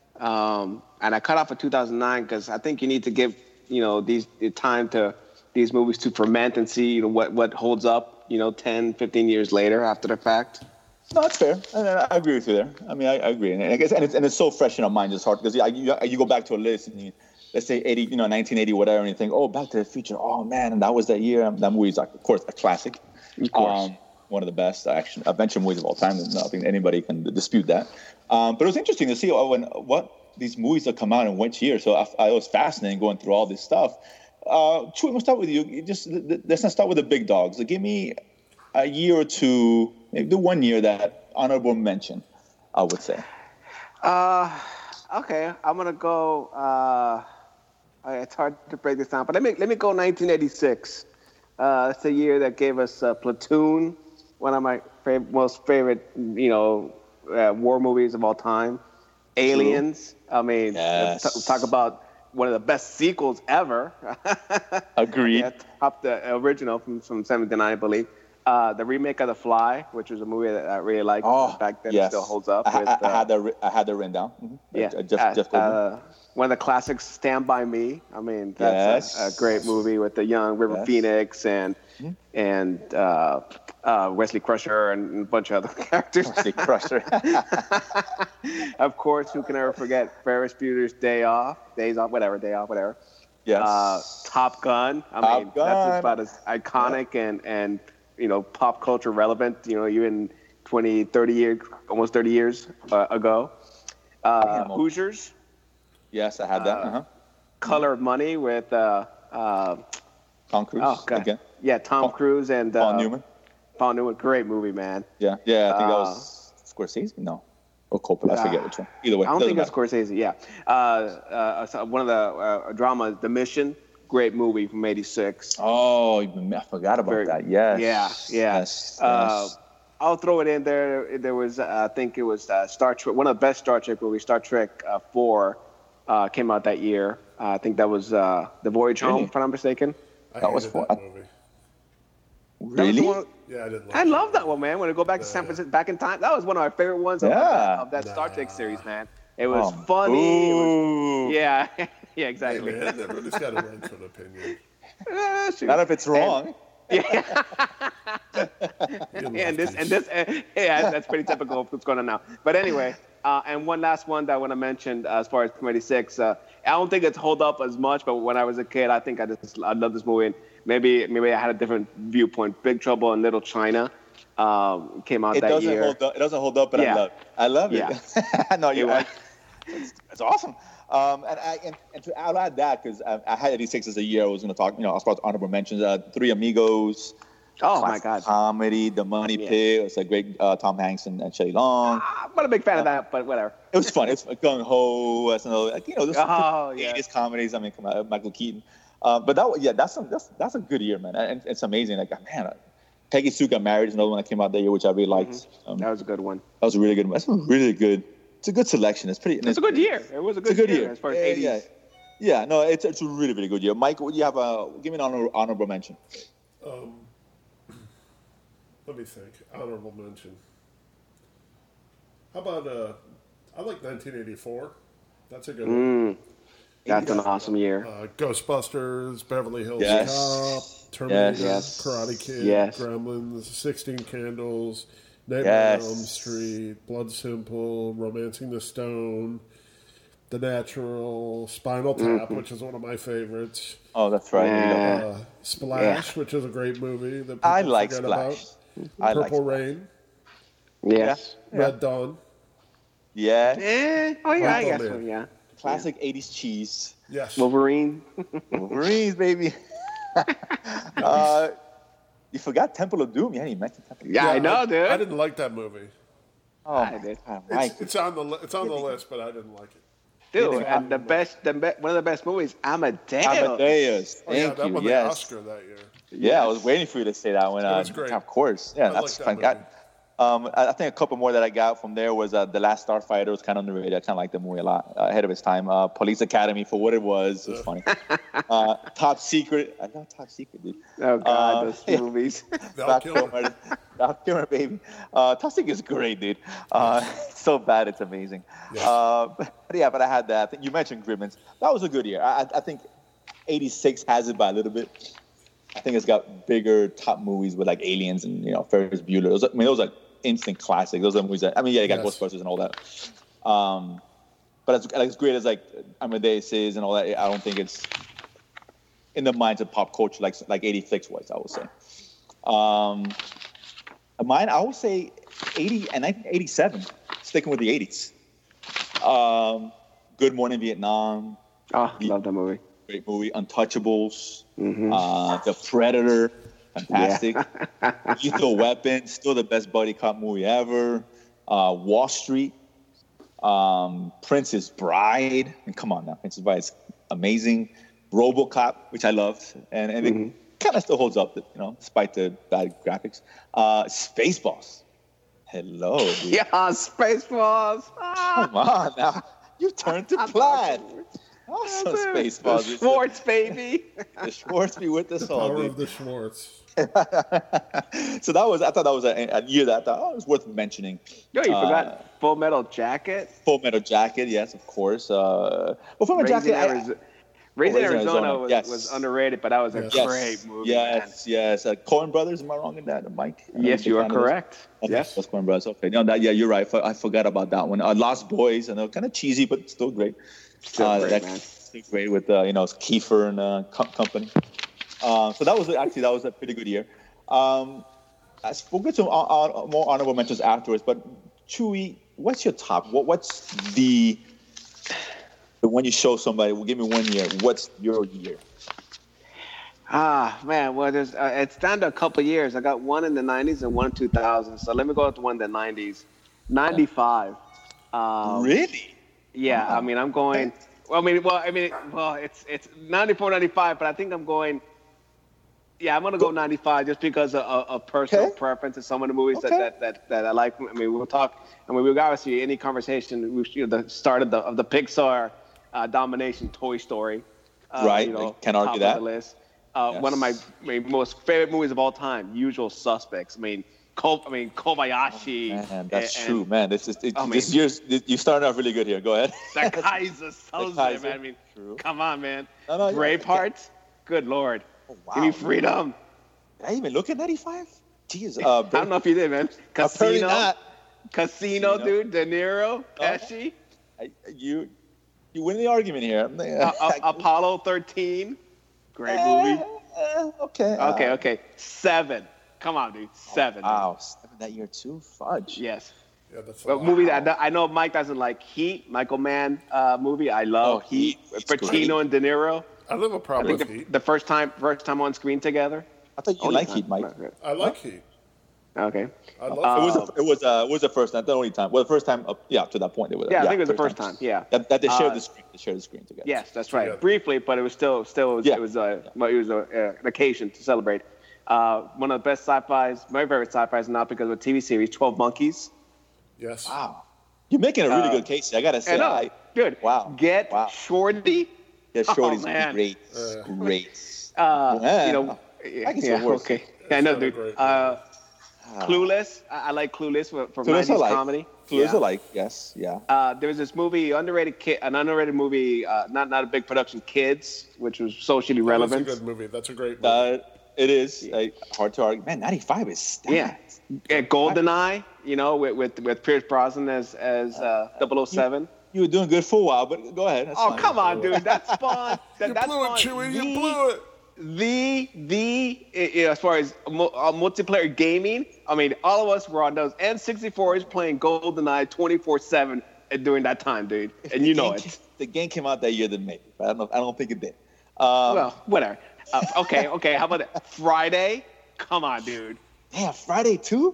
Um, and I cut off at two thousand nine because I think you need to give, you know, these the time to these movies to ferment and see, you know, what, what holds up, you know, ten, fifteen years later after the fact. No, that's fair. I, I agree with you there. I mean, I, I agree. And I guess, and it's, and it's so fresh in our minds, it's hard because you, you go back to a list and you, let's say eighty, you know, nineteen eighty, whatever, and you think, oh, Back to the Future. Oh man, and that was that year. That movie's, like, of course, a classic. Of course. Um, one of the best action adventure movies of all time. I don't think anybody can dispute that. Um, but it was interesting to see oh, when, what these movies that come out in which year. So I, I was fascinating going through all this stuff. Uh, Chewy, we'll start with you. you just let's not start with the big dogs. So give me a year or two, maybe the one year that honorable mention, I would say. Uh, okay, I'm gonna go. Uh, it's hard to break this down, but let me let me go nineteen eighty-six. Uh, it's a year that gave us uh, Platoon, one of my fav- most favorite, you know, uh, war movies of all time. Aliens. I mean, yes. t- talk about one of the best sequels ever. Agreed. Yeah, top the original from from seventy-nine, I believe. Uh, the remake of The Fly, which was a movie that I really liked oh, back then, yes. still holds up. I, with, I, uh, I had that. I had that written down. Mm-hmm. Yeah, I, I just, uh, just uh, one of the classics, Stand By Me. I mean, that's yes. a, a great movie with the young River yes. Phoenix and mm-hmm. and uh, uh, Wesley Crusher and a bunch of other characters. Wesley Crusher. Of course, who can ever forget Ferris Bueller's Day Off, Days Off, whatever, Day Off, whatever. Yes. Uh, Top Gun. I Top mean, Gun. that's about as iconic yeah. and and you know, pop culture relevant, you know, even twenty, thirty years, almost thirty years uh, ago. Uh, Hoosiers. Yes, I had that. Uh-huh. Color of Money with uh, uh, Tom Cruise. Oh, God. Again. Yeah, Tom Paul, Cruise and Paul uh, Newman. Paul Newman, great movie, man. Yeah, yeah, I think uh, that was Scorsese. No, or Coppola. I forget which one. Either way, I don't think matter. it's Scorsese. Yeah, uh, uh, so one of the uh, dramas, The Mission. Great movie from eighty-six. Oh, I forgot about Very, that. Yes. Yeah, yeah. Yes, uh, yes. I'll throw it in there. There was, uh, I think it was uh, Star Trek, one of the best Star Trek movies, Star Trek uh, four, uh, came out that year. Uh, I think that was uh, The Voyage Really? Home, if I'm not mistaken. I That was hated fun. that movie. Really? One, Yeah, I didn't. Like I it. love that one, man. When I go back to San Francisco, back in time, that was one of my favorite ones of, Yeah. that, of that Star Nah. Trek series, man. It was Oh, funny. It was, ooh. yeah, yeah, Hey, exactly. man, everybody's got a right to an opinion. Ah, shoot. Not if it's wrong. Yeah. You and this lefties. and this uh, yeah, that's pretty typical of what's going on now. But anyway, uh, and one last one that I want to mention uh, as far as Committee Six, uh, I don't think it's hold up as much. But when I was a kid, I think I just I love this movie. And maybe maybe I had a different viewpoint. Big Trouble in Little China um, came out It that doesn't year. hold up. It doesn't hold up, but Yeah. I love. It. I love it. Yeah. no, you're It right. It's, it's awesome. Um, and, I, and, and to I'll add that because I, I had eighty-six as a year. I was going to talk, you know, as far as honorable mentions, uh, Three Amigos. Oh my classic God! Comedy, The Money Yeah. Pit. It's a great uh, Tom Hanks and, and Shelley Long. I'm not a big fan of that, but whatever. It was fun. It's Gung Ho, S N L, like, you know, this Oh, yeah. eighties comedies. I mean, come on, Michael Keaton. Uh, but that, yeah, that's a, that's that's a good year, man. And it's amazing. Like, man, uh, Peggy Sue Got Married is another one that came out that year, which I really liked. Mm-hmm. Um, That was a good one. that was a really good one. That's a really good. It's a good selection. It's pretty. and It's a good year. It was a It's good, a good year, year. as far as yeah, eighties. yeah, yeah. No, it's it's a really really good year. Mike, would you have a give me an honor, honorable mention? Um, let me think. Honorable mention. How about uh? I like nineteen eighty-four. That's a good one. Mm, that's an awesome year. Uh, Ghostbusters, Beverly Hills Yes. Cop, Terminator, Yes. Karate Kid, Yes. Gremlins, Sixteen Candles, Nightmare on Yes. Elm Street, Blood Simple, Romancing the Stone, The Natural, Spinal Tap, which is one of my favorites. Oh, that's right. Yeah. Uh, Splash, which is a great movie that people I like forget Splash. about. I like Purple Splash. Rain, Yes. Red Dawn. Yeah. Eh, oh yeah, I Purple guess Man. so. Yeah. Classic eighties cheese. Yes. Wolverine. Wolverines, baby. uh, you forgot Temple of Doom. Yeah, you mentioned Temple of Doom. Yeah, I know, I, dude. I didn't like that movie. Oh, I my did. God, Mike. It's, it's on the li- it's on the list, but I didn't like it. Dude, and the best, the be- one of the best movies, Amadeus. Amadeus. Oh, yeah, Thank that you. won the Yes. Oscar that year. Yeah, I was waiting for you to say that one. It Uh, was great. Of course. Yeah, I that's like that fun. movie. Got- Um, I I think a couple more that I got from there was uh, The Last Starfighter was kind of underrated. I kind of liked the movie a lot, uh, ahead of its time. Uh, Police Academy for what it was. It was funny. uh, Top Secret. I love Top Secret, dude. Oh God, Uh, those yeah. movies. Val Val Kilmer. Kilmer. Val Kilmer, baby. Uh, Top Secret is great, dude. Uh, it's so bad, it's amazing. Yes. Uh, but yeah, but I had that. I think you mentioned Gremlins. That was a good year. I, I think eighty-six has it by a little bit. I think it's got bigger top movies with like Aliens and, you know, Ferris Bueller. Those, I mean, those are instant classics. Those are movies that, I mean, yeah, you got Yes. Ghostbusters and all that. Um, but as, as great as like Amadeus is and all that, I don't think it's in the minds of pop culture like like eighty-six was, I would say. Um, mine, I would say eighty and nineteen eighty-seven, sticking with the eighties. Um, Good Morning Vietnam, Oh, love that movie. great movie. Untouchables, Mhm. uh, The Predator, fantastic. Lethal Weapon, still the best buddy cop movie ever. Uh, Wall Street, um, Princess Bride. And come on now, Princess Bride is amazing. RoboCop, which I loved, and and Mhm. it kind of still holds up, you know, despite the bad graphics. Uh, Spaceballs. Hello, dude. Yeah, Spaceballs. Ah, Come on now. You turned to plaid. Awesome Spaceballs. The Schwartz, baby. The Schwartz with the The soul, power dude. of the Schwartz. So that was, I thought that was a, a year that I thought oh, it was worth mentioning. Yo, you Uh, forgot Full Metal Jacket. Full Metal Jacket, yes, of course. Uh, well, Full Metal Raising, Jacket, I- Arizo- Raising Raising Arizona, Arizona, was, yes. was underrated, but that was a Yes. yes, great movie, man. yes, yes. Uh, Coen Brothers, am I wrong in that, Mike? I Yes, don't you are think I know this. correct. Okay, Yes. that's Coen Brothers. Okay, no, that, yeah, you're right. I forgot about that one. Uh, Lost Boys, I know, kind of cheesy, but still great. Still uh, great, that- man. Still great with uh, you know Kiefer and uh, co- company. Uh, so that was actually that was a pretty good year. Um, as we'll get to uh, uh, more honorable mentions afterwards, but Chewy, what's your top? What what's the when you show somebody? Well, give me one year. What's your year? Ah, man. Well, there's, uh, it's down to a couple years. I got one in the nineties and one in two thousand. So let me go with the one in the nineties. ninety-five. Um, Really? Yeah, Wow. I mean, I'm going. Well, I mean, well, I mean, well, it's it's ninety-four, ninety-five, but I think I'm going. Yeah, I'm gonna go ninety-five just because of, of, of personal Okay. preference in some of the movies Okay. that, that, that, that I like. I mean, we'll talk. I mean, we've obviously any conversation. We you know, the start of the of the Pixar uh, domination, Toy Story. Uh, Right, You know, can't argue top that. Of the list. Uh, Yes. One of my, my most favorite movies of all time, Usual Suspects. I mean, Ko- I mean Kobayashi. Man, that's and, true, man. This is it, Oh, this man. year's. You started off really good here. Go ahead. The Kaiser Soze, Kaiser, man. I mean, true. come on, man. No, no, yeah, Braveheart. Good Lord. Oh, wow. Give me freedom. Did I even look at ninety-five? Jeez. I Uh, don't know if you did, man. Apparently Casino. not. Casino, Casino. dude. De Niro. Pesci. I, you, you win the argument here. I'm like, Uh, uh, Apollo thirteen. Great eh, movie. eh, okay. uh, Okay, okay. Seven. Come on, dude. Seven. Wow, seven that year too. Fudge. Dude. Yes. Yeah, that's a Well, lot. movie that I know Mike doesn't like. Heat. Michael Mann uh, movie. I love Oh, Heat. Heat. Heat's Pacino great. and De Niro. I don't have a I problem think with the, Heat. the first time, first time on screen together. I thought you Only like time. Heat, Mike. I like Heat. Okay. I love it was Heat. the, it was uh, it was the first time, the only time. Well, the first time, up, yeah, to that point, it was. Yeah, I think it was the third first time. Yeah. That, that they shared Uh, the screen. They shared the screen together. Yes, that's right. Yeah. Briefly, but it was still, still, it was, Yeah. it was, uh, well, it was a, uh, an occasion to celebrate. Uh, one of the best sci-fi's, my favorite sci-fi's, not because of a T V series, twelve Monkeys. Yes. Wow. You're making a really Uh, good case. I gotta say, I know, I, dude. wow. Get Wow. Shorty. yeah, Shorty's Oh, man. great. Uh, great. Uh, Yeah. You know, I can see yeah, worse. okay. Yeah, I know, not a dude. great Uh, Ah. Clueless. I, I like Clueless for, for Clueless I nineties like. comedy. Clueless Yeah. I like. Yes. Yeah. Uh, there was this movie, underrated kid, an underrated movie, uh, not not a big production, Kids, which was socially That's a relevant. good movie. That's a great movie. Uh, it is uh, hard to argue. Man, ninety-five is stacked. Yeah. Yeah, GoldenEye, you know, with with, with Pierce Brosnan as as uh, double oh seven. You were doing good for a while, but go ahead. That's Oh, fine. come on, dude. That's fun. That, you that's blew it, fun. Chewie. The- You blew it. The the uh, as far as mu- uh, multiplayer gaming, I mean, all of us were on those N sixty-fours playing GoldenEye twenty-four seven during that time, dude, If and the you know game it. ca- The game came out that year, then maybe. But I don't know. I don't think it did. Um, Well, whatever. Uh, okay, okay. How about that? Friday? Come on, dude. damn, Friday too.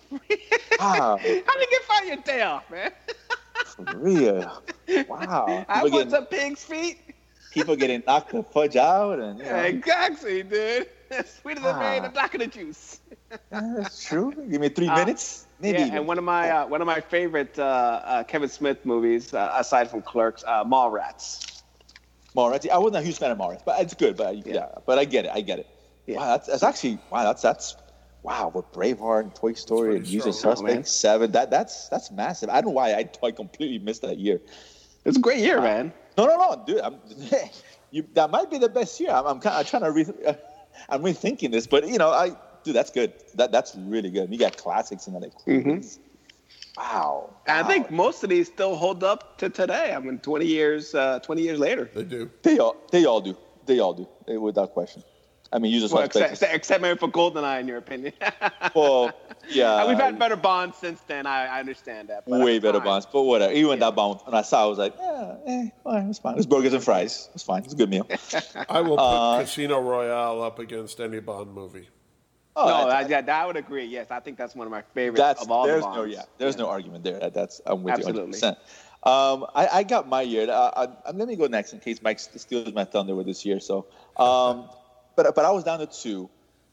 Wow, How did you get find your day off, man? for real. Wow. I People want getting, some pig's feet. people getting knocked the fudge out, and you know, Exactly, dude. Sweeter than Mary, the Ah. black of the juice. yeah, that's true. Give me three Uh, minutes, maybe. Yeah, even. and one of my uh, one of my favorite uh, uh, Kevin Smith movies, uh, aside from Clerks, uh, Mallrats. Mallrats. I wasn't a huge fan of Mallrats, but it's good. But yeah, Yeah. but I get it. I get it. Yeah. Wow, that's, that's actually wow. That's that's wow. With Braveheart and Toy Story and pretty Usual strong, Suspect man. Seven, that that's that's massive. I don't know why I, I completely missed that year. It's a great year, man. No, no, no, dude. I'm, you, that might be the best year. I'm, I'm kind of trying to re, I'm rethinking this, but you know, I dude, that's good. That that's really good. You got classics in there. Like, Mhm. Wow. And I wow. think most of these still hold up to today. I mean, twenty years, uh, twenty years later. They do. they all they all do. They all do, eh, without question. I mean, Usual Well, Suspect. except, except maybe for GoldenEye, in your opinion. Well, yeah. We've had better bonds since then. I, I understand that. But way at the better time- bonds, but whatever. Even Yeah. that bound, when I saw, it, I was like, yeah, eh, all right, it's fine. It's burgers and fries. It's fine. It's a good meal. I will put Uh, Casino Royale up against any Bond movie. Oh, No, that's- I, yeah, that I would agree. Yes, I think that's one of my favorites that's of all there's the no bonds. yeah, there's no argument there. That, that's I'm with Absolutely. you one hundred percent. Um, I, I got my year. Uh, I, let me go next in case Mike steals my thunder with this year. So, um, but but I was down to two,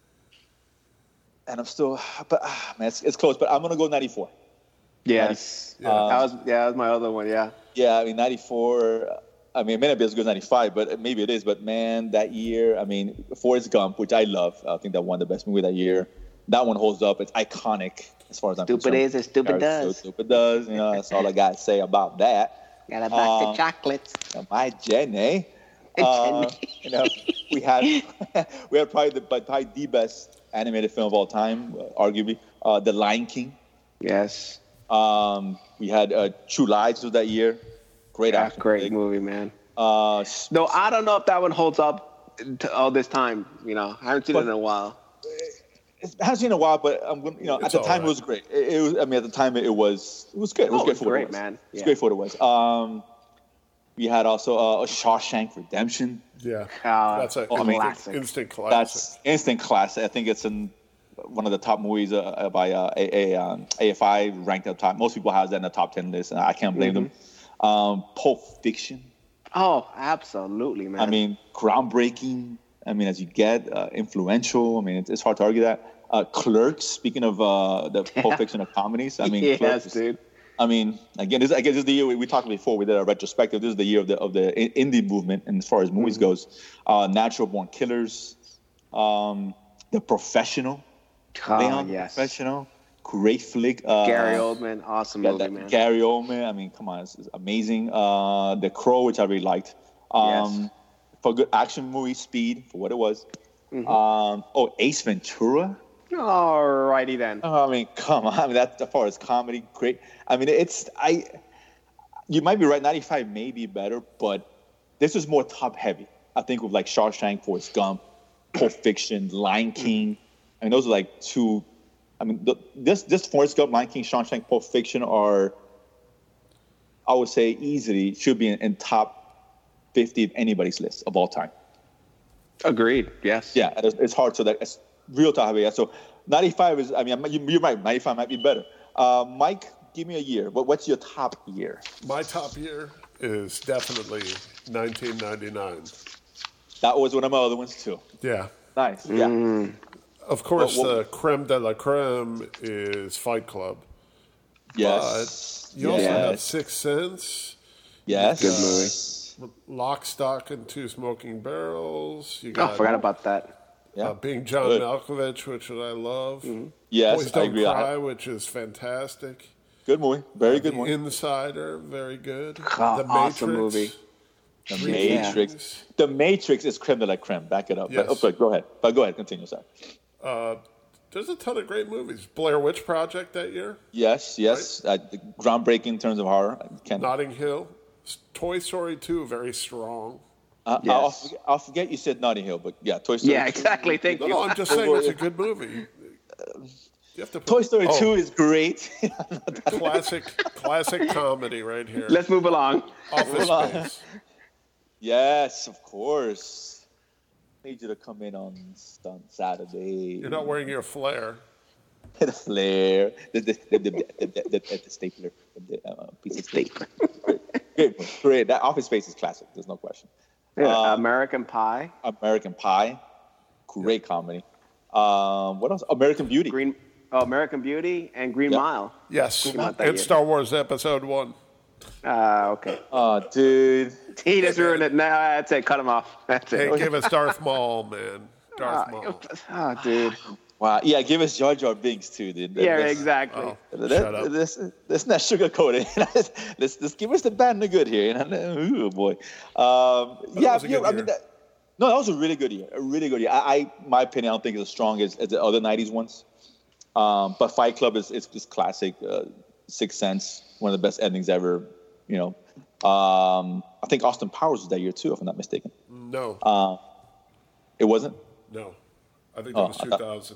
and I'm still. But ah, man, it's, it's close. But I'm gonna go ninety-four. Yes, Yeah. Uh, that was yeah, that was my other one. Yeah, Yeah, I mean ninety-four. I mean, it may not be as good as ninety-five, but maybe it is. But man, that year, I mean, Forrest Gump, which I love. I think that won the best movie that year. That one holds up. It's iconic as far as I'm Stupid concerned. is as stupid So does. Stupid does. You know, that's all I got to say about that. got a box Um, of chocolates. Now, my Jenny. Uh, you know, we had we had probably the but probably the best animated film of all time, uh, arguably, uh, The Lion King. Yes, Um, we had uh, True Lies of that year. Great yeah, action. great flick. movie, man. Uh, No, I don't know if that one holds up to all this time. You know, I haven't seen it in a while. it hasn't seen in a while, but I'm gonna- you know, at It's the all time right. it was great. It, it was, I mean, at the time it was it was good. It was Oh, great it's for what great, it was. man. It's Yeah. great for what it was. Um, we had also uh, Shawshank Redemption. Yeah, Uh, that's a oh, I mean, instant, instant classic. That's instant classic. I think it's in one of the top movies uh, by uh, A, A, um, A F I ranked up top. Most people have that in the top ten list, and I can't blame them. Um, Pulp Fiction. Oh, absolutely, man. I mean, groundbreaking. I mean, as you get uh, influential. I mean, it's, it's hard to argue that. Uh, Clerks. Speaking of uh, the Pulp Fiction of comedies, I mean, yes, Clerks is- dude. I mean, again, this, I guess this is the year we, we talked before. We did a retrospective. This is the year of the of the i- indie movement, and as far as movies Mm-hmm. goes, uh, Natural Born Killers, Um, The Professional. Oh, Leon the yes. Professional. Great flick. Uh, Gary Oldman, awesome yeah, movie, that- man. Gary Oldman. I mean, come on, it's, it's amazing. Uh, The Crow, which I really liked. Um, Yes. For a good action movie, Speed, for what it was. Mm-hmm. Um, oh, Ace Ventura. Alrighty then. Oh, I mean, come on. I mean, that's as far as comedy, great. I mean, it's I. You might be right. ninety-five may be better, but this is more top heavy. I think with like Shawshank, Forrest Gump, Pulp Fiction, Lion King. I mean, those are like two. I mean, the, this this Forrest Gump, Lion King, Shawshank, Pulp Fiction are, I would say, easily should be in, in top fifty of anybody's list of all time. Agreed. Yes. Yeah, it's, it's hard. So that it's real top heavy. So ninety-five is. I mean, you, you're right. ninety-five might be better. Uh, Mike, give me a year. What, what's your top year? My top year is definitely nineteen ninety-nine. That was one of my other ones too. Yeah. Nice. Yeah. Mm. Of course, What- what- the creme de la creme is Fight Club. Yes. But you also have yes. Sixth Sense, Yes. Good movie. Lock, Stock, and Two Smoking Barrels. You Oh, got forgot about that. Yeah. uh, Being John Good. Malkovich, which I love. Yes, Boys I Don't agree. I- Cry, which is fantastic. Good movie. Very good The movie. Insider, very good. Oh, the awesome Matrix, movie. The Three Matrix. Kings. The Matrix is creme de la creme. Back it up. Yes. But, oh, but go ahead. But go ahead. Continue. Sorry. Uh, there's a ton of great movies. Blair Witch Project that year. Yes. Yes. Uh, groundbreaking in terms of horror. Can Notting Hill. S- Toy Story two, very strong. uh, Yes. I'll, forget, I'll forget you said Notting Hill, but yeah, Toy Story. Yeah, two. exactly. Thank No, you. no, I'm just saying it's a good movie. You have to put, Toy Story oh, two is great. classic, classic comedy right here. Let's move along. Office Hold on. Space. Yes, of course. Need you to come in on, on Saturday. You're not wearing your flare. The flare, the the the, the, the, the, the, the stapler, the uh, piece of stapler. Great, great, great. That Office Space is classic. There's no question. Yeah, Um, American Pie. American Pie, great comedy. Um, what else? American Beauty. Green. Oh, American Beauty and Green Yeah. Mile. Yes, Came out that and year. Star Wars Episode One. Uh, okay. Oh, dude. He just ruined it. Now that's it. Cut him off. That's Hey, it. give us Darth Maul, man. Darth Maul. Oh, dude. Wow. Yeah, give us Jar Jar Binks too, dude. Yeah, Let's- exactly. Oh, Let, shut up. Let's, let's not sugarcoat it. let's, let's, let's give us the bad and the good here. Oh boy. Um, yeah, was a yeah. good I mean, year. that, no, that was a really good year. A really good year. I, I my opinion, I don't think it's as strong as, as the other nineties ones. Um, but Fight Club is is just classic. Uh, Sixth Sense, one of the best endings ever. You know, um, I think Austin Powers was that year too, if I'm not mistaken. No, Uh, it wasn't. no. I think that Oh, was I two thought- thousand.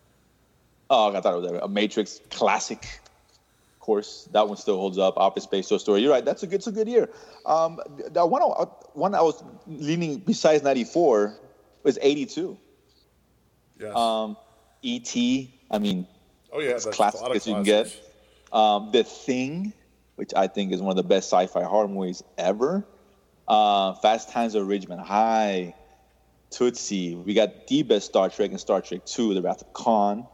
Oh, I thought it was that. A Matrix classic. Of course, that one still holds up. Office Space, Toy Story. You're right. That's a good. It's a good year. Um, the one, I- one I was leaning besides ninety-four was eighty-two. Yes. Um, E T. I mean, oh, yeah. it's That's classic a lot of as you can get. classics. Um, the Thing, which I think is one of the best sci-fi horror movies ever. Uh, Fast Times at Ridgemont High. Tootsie. We got the best Star Trek and Star Trek two, The Wrath of Khan.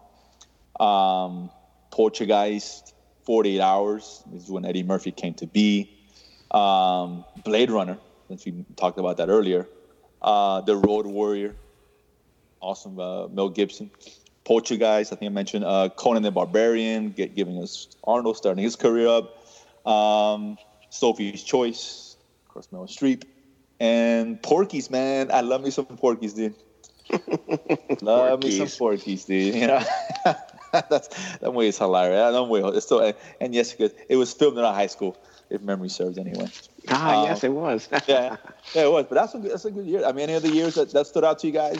Um, Poltergeist, forty-eight hours. This is when Eddie Murphy came to be. Um, Blade Runner, since we talked about that earlier. Uh, the Road Warrior, awesome. Uh, Mel Gibson. Poltergeist, I think I mentioned. Uh, Conan the Barbarian, get, giving us Arnold starting his career up. Um, Sophie's Choice, of course, Meryl Streep. And Porky's, man. I love me some Porky's, dude. Love me some Porky's. Porky's, dude. You know, that's that way is hilarious. That way, it's still, and yes, it it was filmed in our high school, if memory serves, anyway. Ah, Um, yes, it was. Yeah, yeah, it was. But that's a good, that's a good year. I mean, any other years that, that stood out to you guys?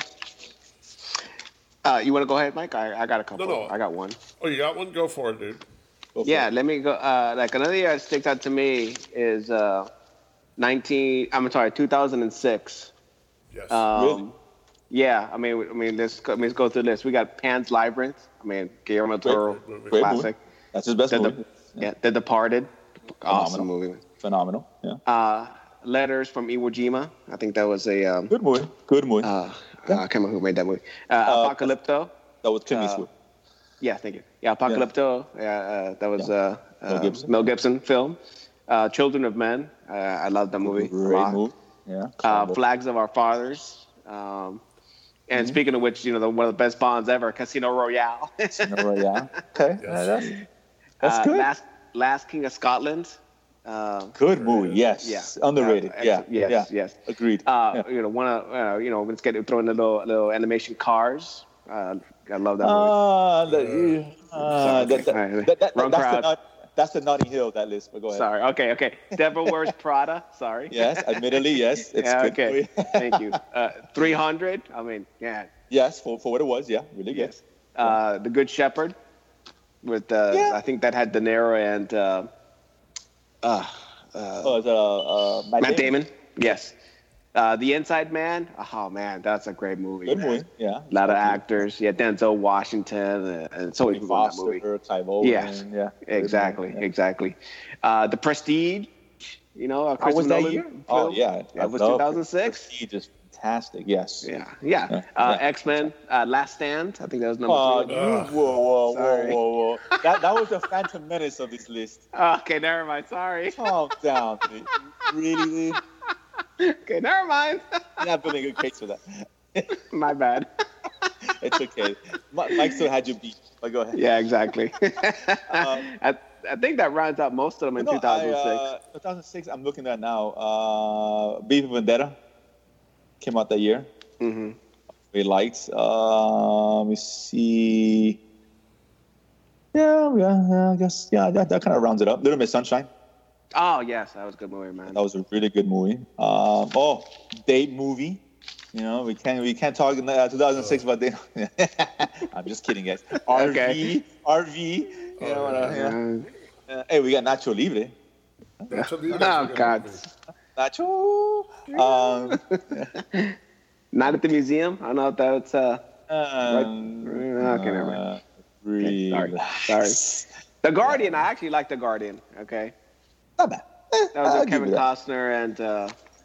Uh, you want to go ahead, Mike? I, I got a couple. No, no. I got one. Oh, you got one? Go for it, dude. Go for Yeah, it. let me go. Uh, like another year that sticks out to me is uh, nineteen. I'm sorry, two thousand six. Yes. Um, Really? Yeah, I mean, I mean, let's go, let's go through this. We got Pan's Labyrinth. I mean, Guillermo del Toro, great movie. Great classic. movie. That's his best The, movie. yeah, The Departed, awesome Phenomenal. movie. Phenomenal. Yeah. Uh, Letters from Iwo Jima. I think that was a. Um, Good movie. Good movie. uh, I can't remember who made that movie. Uh, Apocalypto. that was Clint uh, Eastwood. Yeah, thank you. Yeah, Apocalypto. Yeah, uh, that was Yeah. uh, Mel uh, Gibson. Mel Gibson film. Uh, Children of Men. Uh, I love that movie. a Great lot. movie. Yeah. Uh, Flags of Our Fathers. Um, And speaking of which, you know, the, one of the best Bonds ever, Casino Royale. Casino Royale. Okay, Yes. yeah, that's, that's Uh, good. Last, Last King of Scotland. Uh, Good movie. Yes. yeah. Underrated. Uh, yeah. ex- yes, yeah. yes. Agreed. Uh, yeah. You know, one of uh, you know, let's get throw in a little little animation Cars. Uh, I love that movie. Uh, the, uh, Sorry, that, okay. that, All right. that, that, Wrong that's, the crowd. not, that's the Notting Hill, that list, but go ahead. Sorry. Okay. Okay. Devil Wears Prada. Sorry. Yes, admittedly, yes. It's Yeah. good. Okay. movie. Thank you. Uh, three hundred. I mean, yeah. Yes, for, for what it was, yeah. Really good. Yes. Uh, The Good Shepherd. With uh, Yeah. I think that had De Niro and uh, uh, Oh, is that, uh, uh, Matt, Matt Damon? Damon. Yes. Uh, The Inside Man. Oh man, that's a great movie. Good man. movie, yeah. A lot of actors. Yeah, Denzel Washington uh, and so many Tony people in that movie. Foster, Clive Owen. Yes. Yeah. Exactly. Yeah. Exactly. Uh, The Prestige. You know, uh, How was Christopher that Nolan year? film. Oh, yeah. That I was love two thousand six. Prestige is fantastic, yes. Yeah, yeah. Yeah, Uh, yeah. X-Men, uh, Last Stand. I think that was number Oh, three. you- whoa, whoa, Sorry. whoa, whoa, whoa. That, that was the Phantom Menace of this list. Okay, never mind. Sorry. Calm down, dude. Really? Okay, never mind. You're not building a good case for that. My bad. It's okay. Mi- Mike still had you beat. But go ahead. Yeah, exactly. Um, I, I think that rounds out most of them in You know, two thousand six. I, uh, two thousand six, I'm looking at now. Uh, V for Vendetta came out that year. Mm-hmm. We liked. Uh, let me see. Yeah, yeah, yeah, I guess. Yeah, that, that kind of rounds it up. Little Miss Sunshine. Oh yes, that was a good movie, man. That was a really good movie. Um, oh, date movie. You know, we can't we can't talk in uh, two thousand six about date. I'm just kidding, guys. R V, Okay. R V. You know, uh, yeah. Uh, hey, we got Nacho Libre. That's what the- Oh God. Nacho. Um, Not at the museum. I don't know if that's uh. um, Okay, never mind. uh, really. Sorry, sorry. The Guardian. I actually like The Guardian. Okay, Not bad. Eh, that was I'll with give Kevin you that. Costner and uh.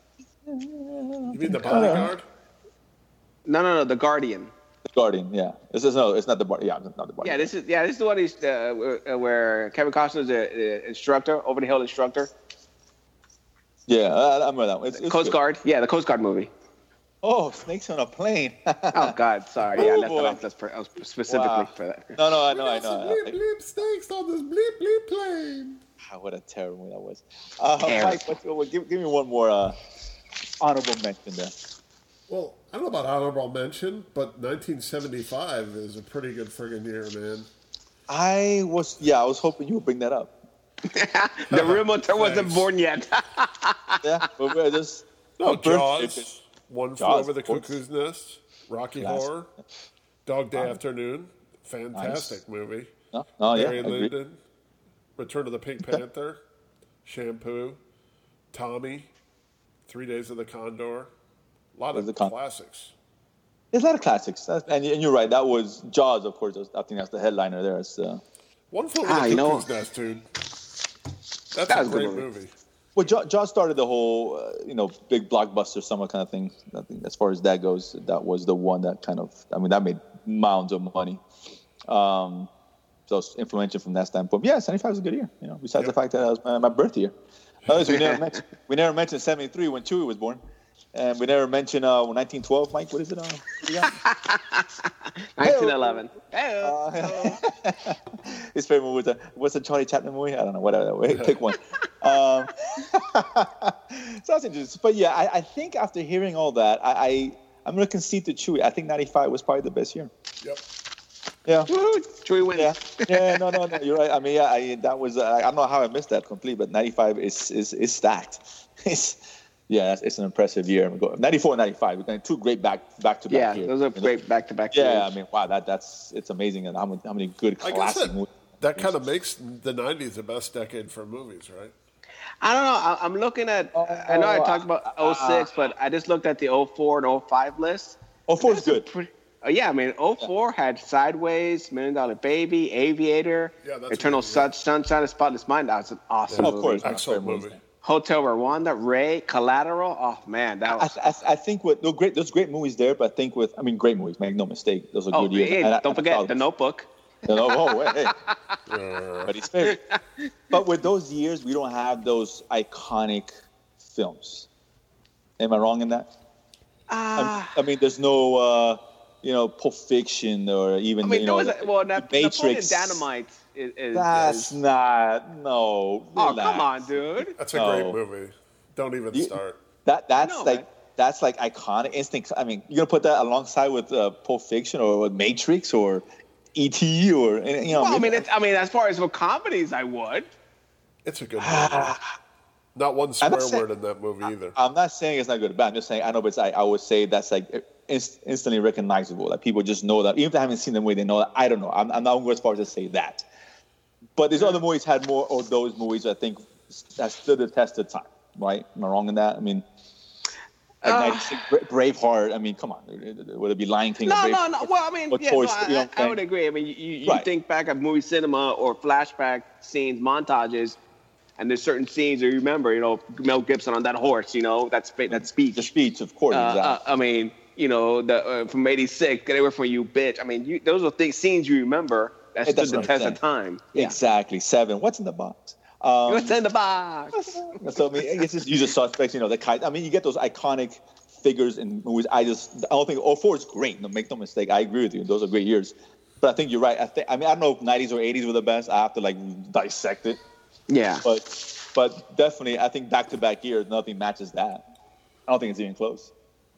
You mean the bodyguard? No, no, no. The Guardian. The Guardian, yeah. This is no, it's not the bar. Yeah, it's not the bar. Yeah, this is yeah, this is the one he's, uh, where, where Kevin Costner is an instructor, over the hill instructor. Yeah, I, I remember that one. It's, it's Coast good. Guard. Yeah, the Coast Guard movie. Oh, snakes on a plane. Oh God, sorry. Yeah, I Oh, left boy. it off just for, uh, specifically Wow. for that. No, no, I know, I know. Bleep, I- bleep, snakes on this bleep, bleep plane. Ah, what a terrible movie that was. Uh, Terrible. Mike, what's, what, give, give me one more uh, honorable mention there. Well, I don't know about honorable mention, but nineteen seventy-five is a pretty good friggin' year, man. I was, yeah, I was hoping you would bring that up. The real motor wasn't Thanks. born yet. Yeah, but we're just No, a birthday Jaws, fish. One Flew Jaws, Over the of course. Cuckoo's Nest, Rocky Classic. Horror, Dog Day Nice. Afternoon, fantastic movie. No, oh yeah, Barry agreed. Lyndon, Return of the Pink Panther, Shampoo, Tommy, Three Days of the Condor. A lot Of of the Con- classics. There's a lot of classics, That's- and, and you're right. That was Jaws, of course. I think that's the headliner there. It's, uh, One Flew Over Ah, the you know- Cuckoo's Nest, dude. That's That a was a good great movie. movie. well, Jaws, Jaws started the whole, uh, you know, big blockbuster summer kind of thing. I think as far as that goes, that was the one that kind of, I mean, that made mounds of money. Um, so it's influential from that standpoint. But yeah, seventy-five was a good year. You know, besides Yep. the fact that it was my, my birth year. Notice we never mentioned we never mentioned seventy-three when Chewie was born, and we never mentioned uh, nineteen twelve. Mike, what is it? Uh, what do you got? nineteen eleven. Hey. Uh, his favorite movie was a, what's the Charlie Chaplin movie? I don't know. Whatever. Wait, pick one. Um, so that's interesting. But yeah, I, I think after hearing all that, I, I I'm going to concede to Chewie. I think ninety-five was probably the best year. Yep. Yeah. Woo, Chewie wins. Yeah, yeah, no, no, no, you're right. I mean, yeah, I, that was, uh, I don't know how I missed that completely, but ninety-five is is, is stacked. It's, yeah, it's, it's an impressive year. ninety-four and ninety-five, we're going two great back back to back Yeah, here. those are You know? great back-to-back. Yeah, years. I mean, wow, that that's it's amazing, and how many, how many good I guess classic that, movies. that kind of makes the nineties the best decade for movies, right? I don't know. I, I'm looking at. I know I talked about oh six, but I just looked at the oh four and oh five list. Oh, four is That's a good. pretty- oh, yeah, I mean, oh four had Sideways, Million Dollar Baby, Aviator, Yeah, that's Eternal really good. Sun, Sunshine of Spotless Mind. That was an awesome Of movie. course. Excellent Fair movie. Hotel Rwanda, Ray, Collateral. Oh man, that I, was. I, I think with no great, there's great movies there, but I think with, I mean, great movies. Make no mistake, those are Oh, good years. hey, And I- don't I forget thought- The Notebook. You know, oh, wait, hey. Uh, But he's favorite. But with those years, we don't have those iconic films. Am I wrong in that? Ah, I mean, there's no, uh, you know, Pulp Fiction or even I mean, you know, there was a, well, Na- Matrix. Napoleon Dynamite is. is That's is, not no. oh, relax. come on, dude. That's a No. great movie. Don't even You- start. That that's know, like man. that's like iconic instinct. I mean, you're gonna put that alongside with uh, Pulp Fiction or with Matrix or E T or you know. Well, I mean, it's, I mean, as far as for comedies, I would. It's a good movie. Not one I'm swear not saying- word in that movie either. I'm not saying it's not good or bad. I'm just saying I know, but it's, I, I would say that's like inst- instantly recognizable. Like people just know that, even if they haven't seen the movie, they know that. I don't know. I'm, I'm not going as far as to say that. But these other movies had more of those movies. I think that stood the test of time. Right? Am I wrong in that? I mean, like Uh, ninety-six, Bra- Braveheart. I mean, come on. Would it be Lion King? No, or no, Braveheart? no. Well, I mean, Or yeah, Toy no, Story, you know I, what I I'm would saying? agree. I mean, you, you Right. think back of movie cinema or flashback scenes, montages, and there's certain scenes that you remember. You know, Mel Gibson on that horse. You know, that spe- that speech. The speech, of course. Uh, exactly. uh, I mean, you know, the uh, from eighty-six, Get Away From You, Bitch. I mean, you, those are things, scenes you remember that Hey, stood that's the what I'm test saying. of time. Yeah. Exactly. Seven. What's in the box? Um, What's in the box? So I mean, it's just usual suspects. You know, the kind. I mean, you get those iconic figures in movies. I just, I don't think oh four is great. No, make no mistake. I agree with you. Those are great years. But I think you're right. I think. I mean, I don't know if nineties or eighties were the best. I have to like dissect it. Yeah. But, but definitely, I think back to back years, nothing matches that. I don't think it's even close.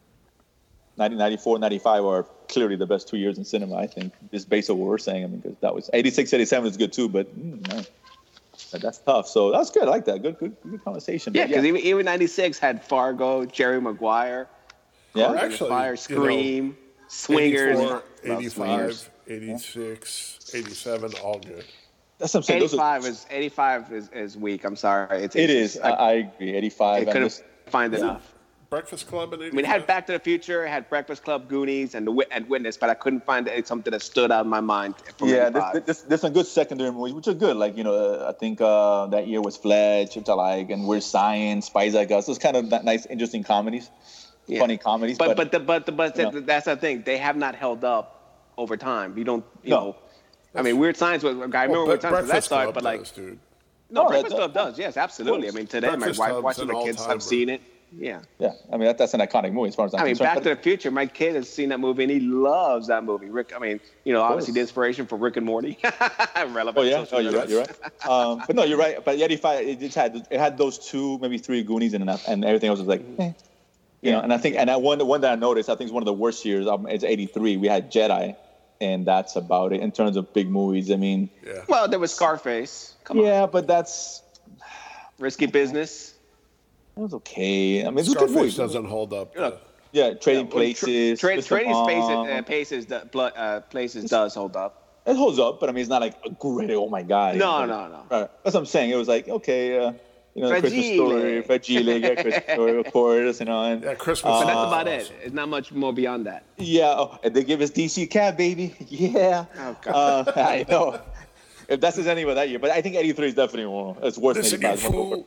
nineteen ninety-four, ninety-five are clearly the best two years in cinema. I think, just based on what we're saying. I mean, because that was eighty-six, eighty-seven is good too. But mm, man, that- that's tough. So that's good. I like that. Good, good, good conversation. Yeah, But because even even ninety-six had Fargo, Jerry Maguire, yeah. Carter in the Actually, Fire, you Scream, Swingers. eighty-four, Love eighty-five, Swingers. eighty-six, eighty-seven, all good. That's what I'm saying. Those are- eighty-five is eighty-five is, is weak. I'm sorry. It's, It it's- is. I, I agree. eighty-five. I and couldn't just- find enough. Breakfast Club in eighty-five. I mean, it had Back to the Future, it had Breakfast Club, Goonies, and the Wit- and Witness, but I couldn't find something that stood out in my mind. From Yeah, eighty-five. there's, there's, there's some good secondary movies, which are good. Like, you know, uh, I think uh, that year was Fletch, which I like, and Weird Science, Spies Like Us. Those kind of that nice, interesting comedies, Yeah. funny comedies. But But, but the, but the, but you the, know. that's the thing. They have not held up over time. You don't. You No. know. I mean, Weird Science was. I remember Well, Weird Bre- Science because I Breakfast saw it, Club but like does, dude. no, No, Breakfast that- Club does. Yes, absolutely. I course. mean, today Breakfast my wife Club's watching an the kids all-timer. have seen it. Yeah. yeah, I mean, that, that's an iconic movie as far as I'm I mean, concerned. Back to the Future. My kid has seen that movie and he loves that movie. Rick. I mean, you know, obviously the inspiration for Rick and Morty. Relevant. Oh yeah, social oh you're right, you're right. Um, but no, you're right. But eighty-five, it just had it had those two, maybe three Goonies and enough, and everything else was like, eh. you know. And I think, and that one, the one that I noticed, I think is one of the worst years. Um, it's eighty-three. We had Jedi, and that's about it in terms of big movies. I mean, Yeah. Well, there was Scarface. Come on. yeah, but that's Risky Business. it was okay. I mean, it's a good movie. Scarface doesn't hold up. Look, uh, Yeah, Trading Well, tra- Places. tra- Mister trading spaces, Bond. uh, paces, do- blo- uh, places does hold up. It holds up, but I mean, it's not like a great. Oh my god! No, you know? no, no. Right. That's what I'm saying. It was like okay, uh, you know, the Christmas Fragile. story, Fragile, yeah, Christmas story, of course, you know. And, Yeah, Christmas. But that's Uh, about awesome. it. It's not much more beyond that. Yeah, oh, and they give us D C Cat, baby. Yeah. Oh, God. Uh, I know. If that's his anyway that year, but I think eighty-three is definitely one. It's worse Listen, than you eighty-five. fool.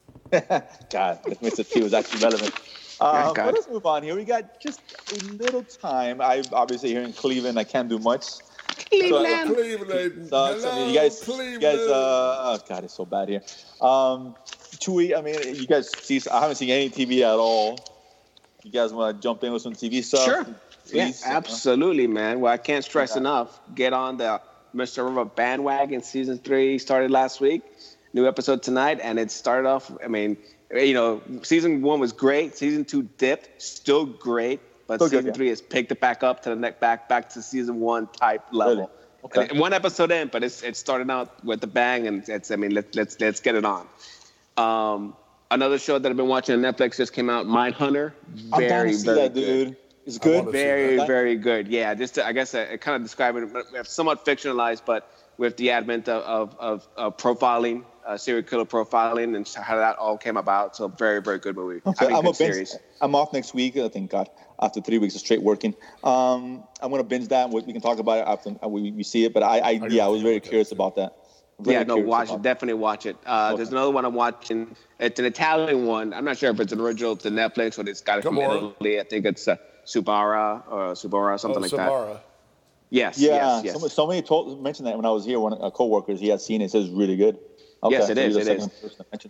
God, if Mister T was actually relevant. Oh, Uh, God. but let's move on here. We got just a little time. I obviously here in Cleveland, I can't do much. Cleveland. Cleveland. Sucks. I mean, you Hello, guys, you guys. Cleveland. Uh, oh God, it's so bad here. Um, Chewy, I mean, you guys see. I haven't seen any T V at all. You guys want to jump in with some T V stuff? Sure. Yeah, Please? absolutely, man. Well, I can't stress Yeah. enough. Get on the Mister River bandwagon. Season three started last week. New episode tonight, and it started off. I mean, you know, season one was great. Season two dipped, still great, but Still good, season yeah. three has picked it back up to the next back back to season one type level. Really? Okay. And one episode in, but it's it's starting out with the bang, and it's. I mean, let's let's let's get it on. Um, another show that I've been watching on Netflix just came out, Mindhunter. I'm down Very to see very that, good. dude. It's I good. wanna see Very, that. very good. Yeah, just to, I guess I, I kind of describe it uh, somewhat fictionalized, but with the advent of of, of, of profiling, uh, serial killer profiling, and how that all came about. So very, very good movie. Okay, I mean, I'm, a good binge, series. I'm off next week. I think God, after three weeks of straight working, um, I'm gonna binge that. We we can talk about it after we, we see it. But I, I yeah, I was very curious about that. Very Yeah, no, curious watch about it. Definitely watch it. Uh, Okay. There's another one I'm watching. It's an Italian one. I'm not sure if it's an original to Netflix or it's got it from Gomorrah. Italy. I think it's uh, Subara or Subara, something Oh, like that. Samara. Yes, Yeah, yes, yes. Somebody, somebody told mentioned that when I was here. One of our coworkers, he had seen it. It says really good. Okay, Yes, it so is, you're the it second is. person to mention that.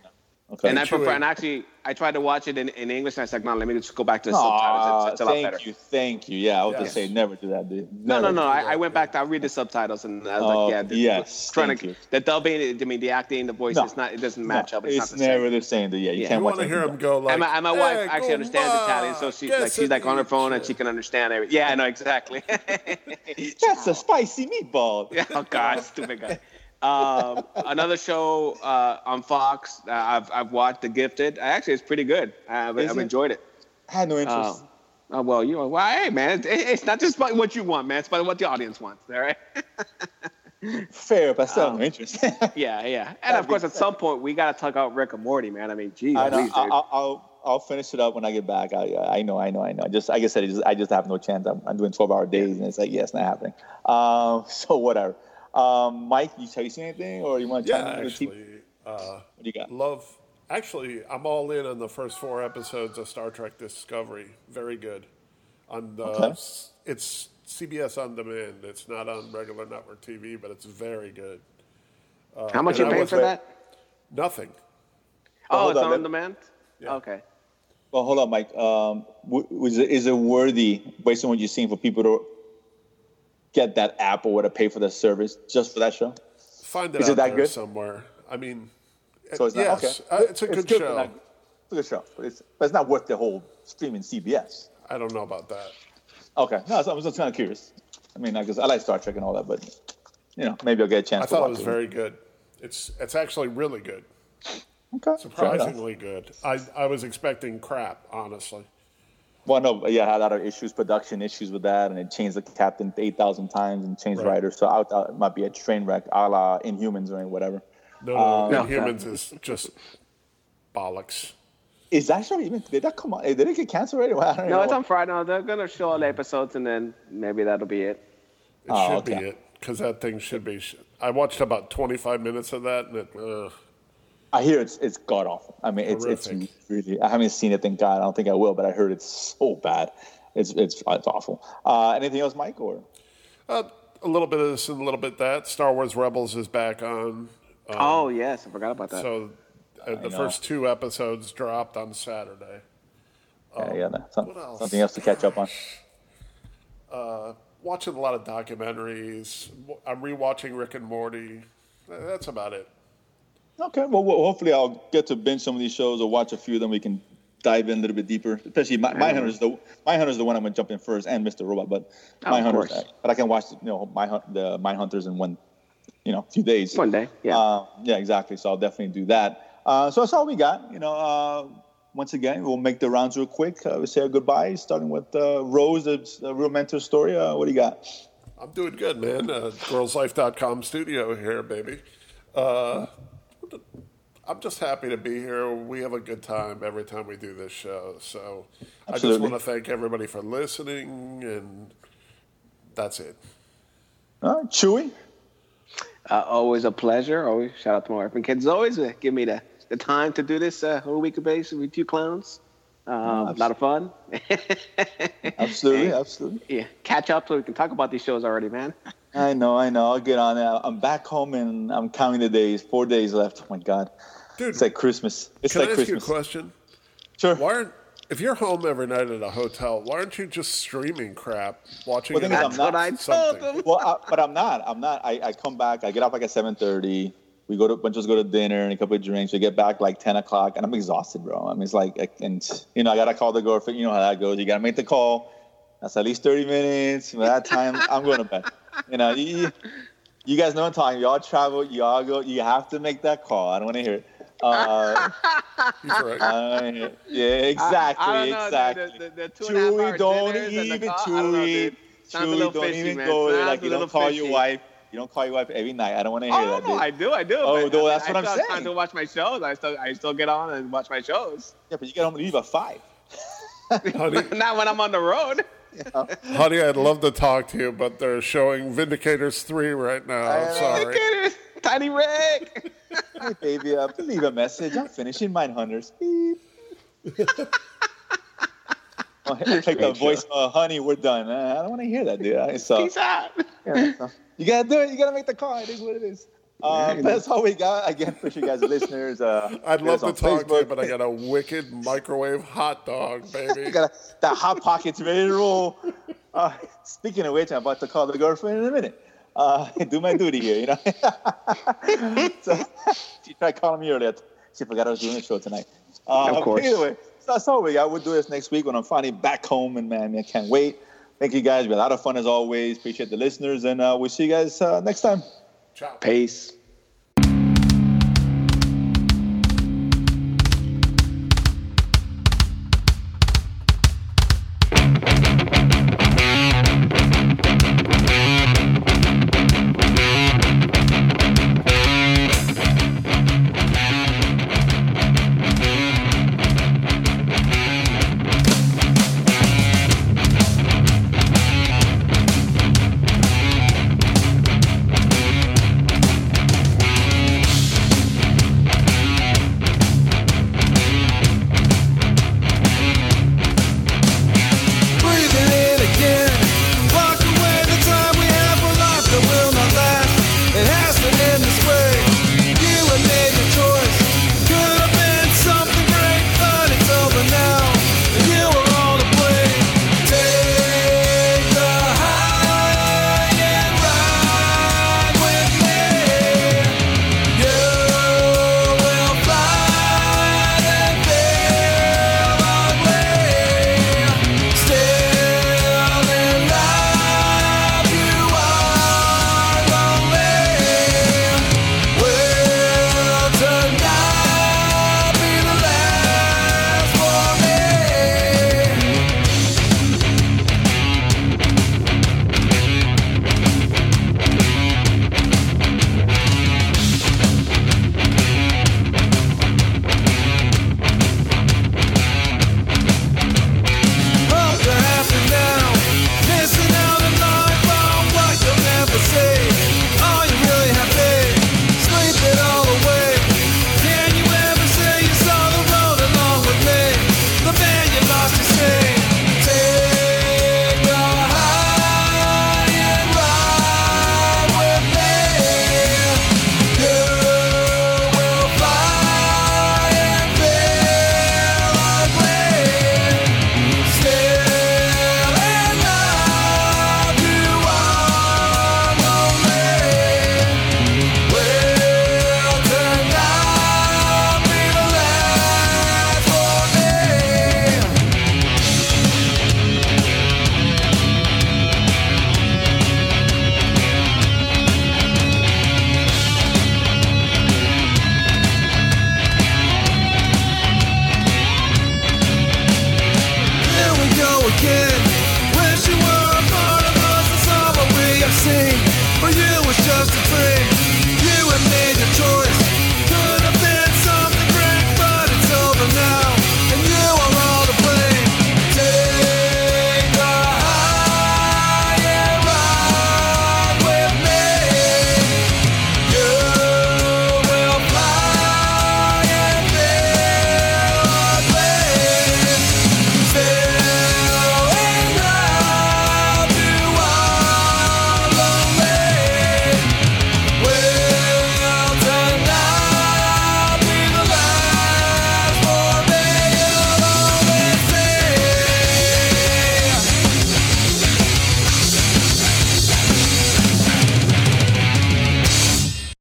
Okay. And I prefer, Chewie. and actually, I tried to watch it in, in English, and I was like, no, let me just go back to the Aw, subtitles. It's, it's a lot thank better. you, thank you. Yeah, I was Yes. gonna say never do that, dude. No, no, Never no. do I, that. I went back to I read the subtitles, and I was Oh, like, yeah, the, yes, trying thank to you. the dubbing. I mean, the acting, the voice. No. It's not. It doesn't match No, up. It's, It's, not the never same. the same. dude. Yeah, you Yeah. can't You watch want to hear anything him go like, and my, and my wife "Hey, actually understands Gumba, Italian, so she que like she's like on her phone and se she can understand everything. Yeah, I know exactly. That's a spicy meatball. Yeah, oh God, stupid guy. Um, another show uh, on Fox. Uh, I've I've watched The Gifted. Actually, it's pretty good. I've, Is I've it? enjoyed it. I had no interest. Uh, oh, well, you know, well, hey man, it, it's not just about what you want, man. It's about what the audience wants. All right. Fair, but still um, no interest. Yeah, yeah. And of course, at some point, we gotta talk out Rick and Morty, man. I mean, geez, I know. please, dude. I'll, I'll I'll finish it up when I get back. I I know, I know, I know. Just like I said, I just, I just have no chance. I'm, I'm doing twelve hour days, and it's like, yeah, it's not happening. Um, so whatever. Um, Mike, you have you seen anything, or you want to Yeah, chime in with the team? actually, uh, What do you got? love. Actually, I'm all in on the first four episodes of Star Trek Discovery. Very good. On the, Okay. it's C B S on demand. It's not on regular network T V, but it's very good. Uh, How much and you I paying was- for that? Nothing. Oh, hold it's on, on let- demand. Yeah. Okay. Well, hold on, Mike. Um, w- was it, is it worthy, based on what you've seen, for people to get that app or to pay for the service just for that show? Find it Is it out that there good? somewhere. I mean, So it's not yes, okay. uh, it's a good but show. not- It's a good show, but it's, but it's not worth the whole streaming C B S. I don't know about that. Okay, no, so I was just kind of curious. I mean, because I like Star Trek and all that, but you know, maybe I'll get a chance. I to thought it watch was very good. It's it's actually really good. okay. fair enough. Surprisingly good. I, I was expecting crap, honestly. Well, no, yeah, I had a lot of issues, production issues with that, and it changed the captain eight thousand times and changed Right. writers. So I thought it might be a train wreck, a la Inhumans or whatever. No, Um, no, No. Inhumans is just bollocks. Is that show even? Did that come on? Did it get canceled already? Well, I don't No, know. it's on Friday. No, they're gonna show all the episodes, and then maybe that'll be it. It Oh, should okay. be it, because that thing should be. sh- I watched about twenty-five minutes of that, and it, ugh. I hear it's it's god awful. I mean, it's it's Horrific. really. I haven't seen it. Thank God. I don't think I will, but I heard it's so bad. It's it's it's awful. Uh, anything else, Mike? Or Uh, a little bit of this and a little bit that. Star Wars Rebels is back on. Um, oh yes, I forgot about that. So uh, the know. first two episodes dropped on Saturday. yeah, yeah, that- some- what else? something else to catch up on. Watching a lot of documentaries. I'm rewatching Rick and Morty. Uh, That's about it. Okay, well, well, hopefully I'll get to binge some of these shows or watch a few of them. We can dive in a little bit deeper. Especially my, my Hunter's the my Hunter's the one I'm gonna jump in first, and Mister Robot. But Oh, my of Hunter's, course. but I can watch you know my Hun- the my Hunters in one, you know, few days. One day, yeah. Uh, yeah, exactly. So I'll definitely do that. Uh, so that's all we got. You know, uh, once again, we'll make the rounds real quick. Uh, we'll say our goodbyes, starting with uh, Rose, the, the real mentor story. Uh, what do you got? I'm doing good, man. Uh, girls life dot com studio here, baby. Uh, I'm just happy to be here. We have a good time every time we do this show. So I just Absolutely. want to thank everybody for listening, and that's it. All right, Chewy. Uh, always a pleasure. Always shout out to my wife and kids. Always uh, give me the, the time to do this uh, whole week of basis with you clowns. Um, a lot of fun. Absolutely, absolutely. Yeah, catch up so we can talk about these shows already, man. I know, I know. I'll get on it. I'm back home and I'm counting the days. Four days left. Oh my God, Dude, it's like Christmas. It's can like I ask Christmas. you a question? Sure. Why aren't, if you're home every night at a hotel, why aren't you just streaming crap, watching Well, it the thing on is, That's I'm what I not- told something? them. Well, I, but I'm not. I'm not. I, I come back. I get up like at seven thirty. We go to bunch of us go to dinner and a couple of drinks. We get back like ten o'clock, and I'm exhausted, bro. I mean, it's like, and you know, I gotta call the girlfriend. You know how that goes. You gotta make the call. That's at least thirty minutes. By that time, I'm going to bed. You know, you, you guys know what I'm talking. Y'all travel. Y'all go. You have to make that call. I don't want to hear it. Uh, He's right. I don't wanna hear it. Yeah, exactly, I, I don't know, exactly. The, the, the two and a half Chewy, hour don't dinners and the even call, I don't know, Chewy. dude. Sounds a little Chewy, don't fishy, even man. go there. Sounds Like a you little don't call fishy. your wife. You don't call your wife every night. I don't want to hear Oh, that, no, dude. I do, I do. Oh, but, no, I mean, that's I what I'm still have time saying. to watch my shows. I still, I still get on and watch my shows. Yeah, but you get home and leave at five. Honey, Not when I'm on the road. honey, I'd love to talk to you, but they're showing Vindicators three right now. I'm sorry. Tiny Rick. Hey, baby, uh, leave a message. I'm finishing Mindhunters. Beep. Oh, it's like the Great voice, uh, honey, we're done. Uh, I don't want to hear that, dude. I- So, Peace out. yeah, so you gotta do it. You gotta make the call. It is what it is. Uh, but that's all we got. Again, appreciate you guys, listeners. Uh, I'd love to on talk to you, Facebook. but I got a wicked microwave hot dog, baby. got a, the hot pockets ready to roll. Uh, speaking of which, I'm about to call the girlfriend in a minute. Uh, do my duty here, you know. So, she tried calling me earlier. She forgot I was doing a show tonight. Uh, Of course. Anyway, so that's all we got. We'll do this next week when I'm finally back home in Miami. I can't wait. Thank you guys. We had a lot of fun as always. Appreciate the listeners, and uh, we'll see you guys uh, next time. Ciao. Peace.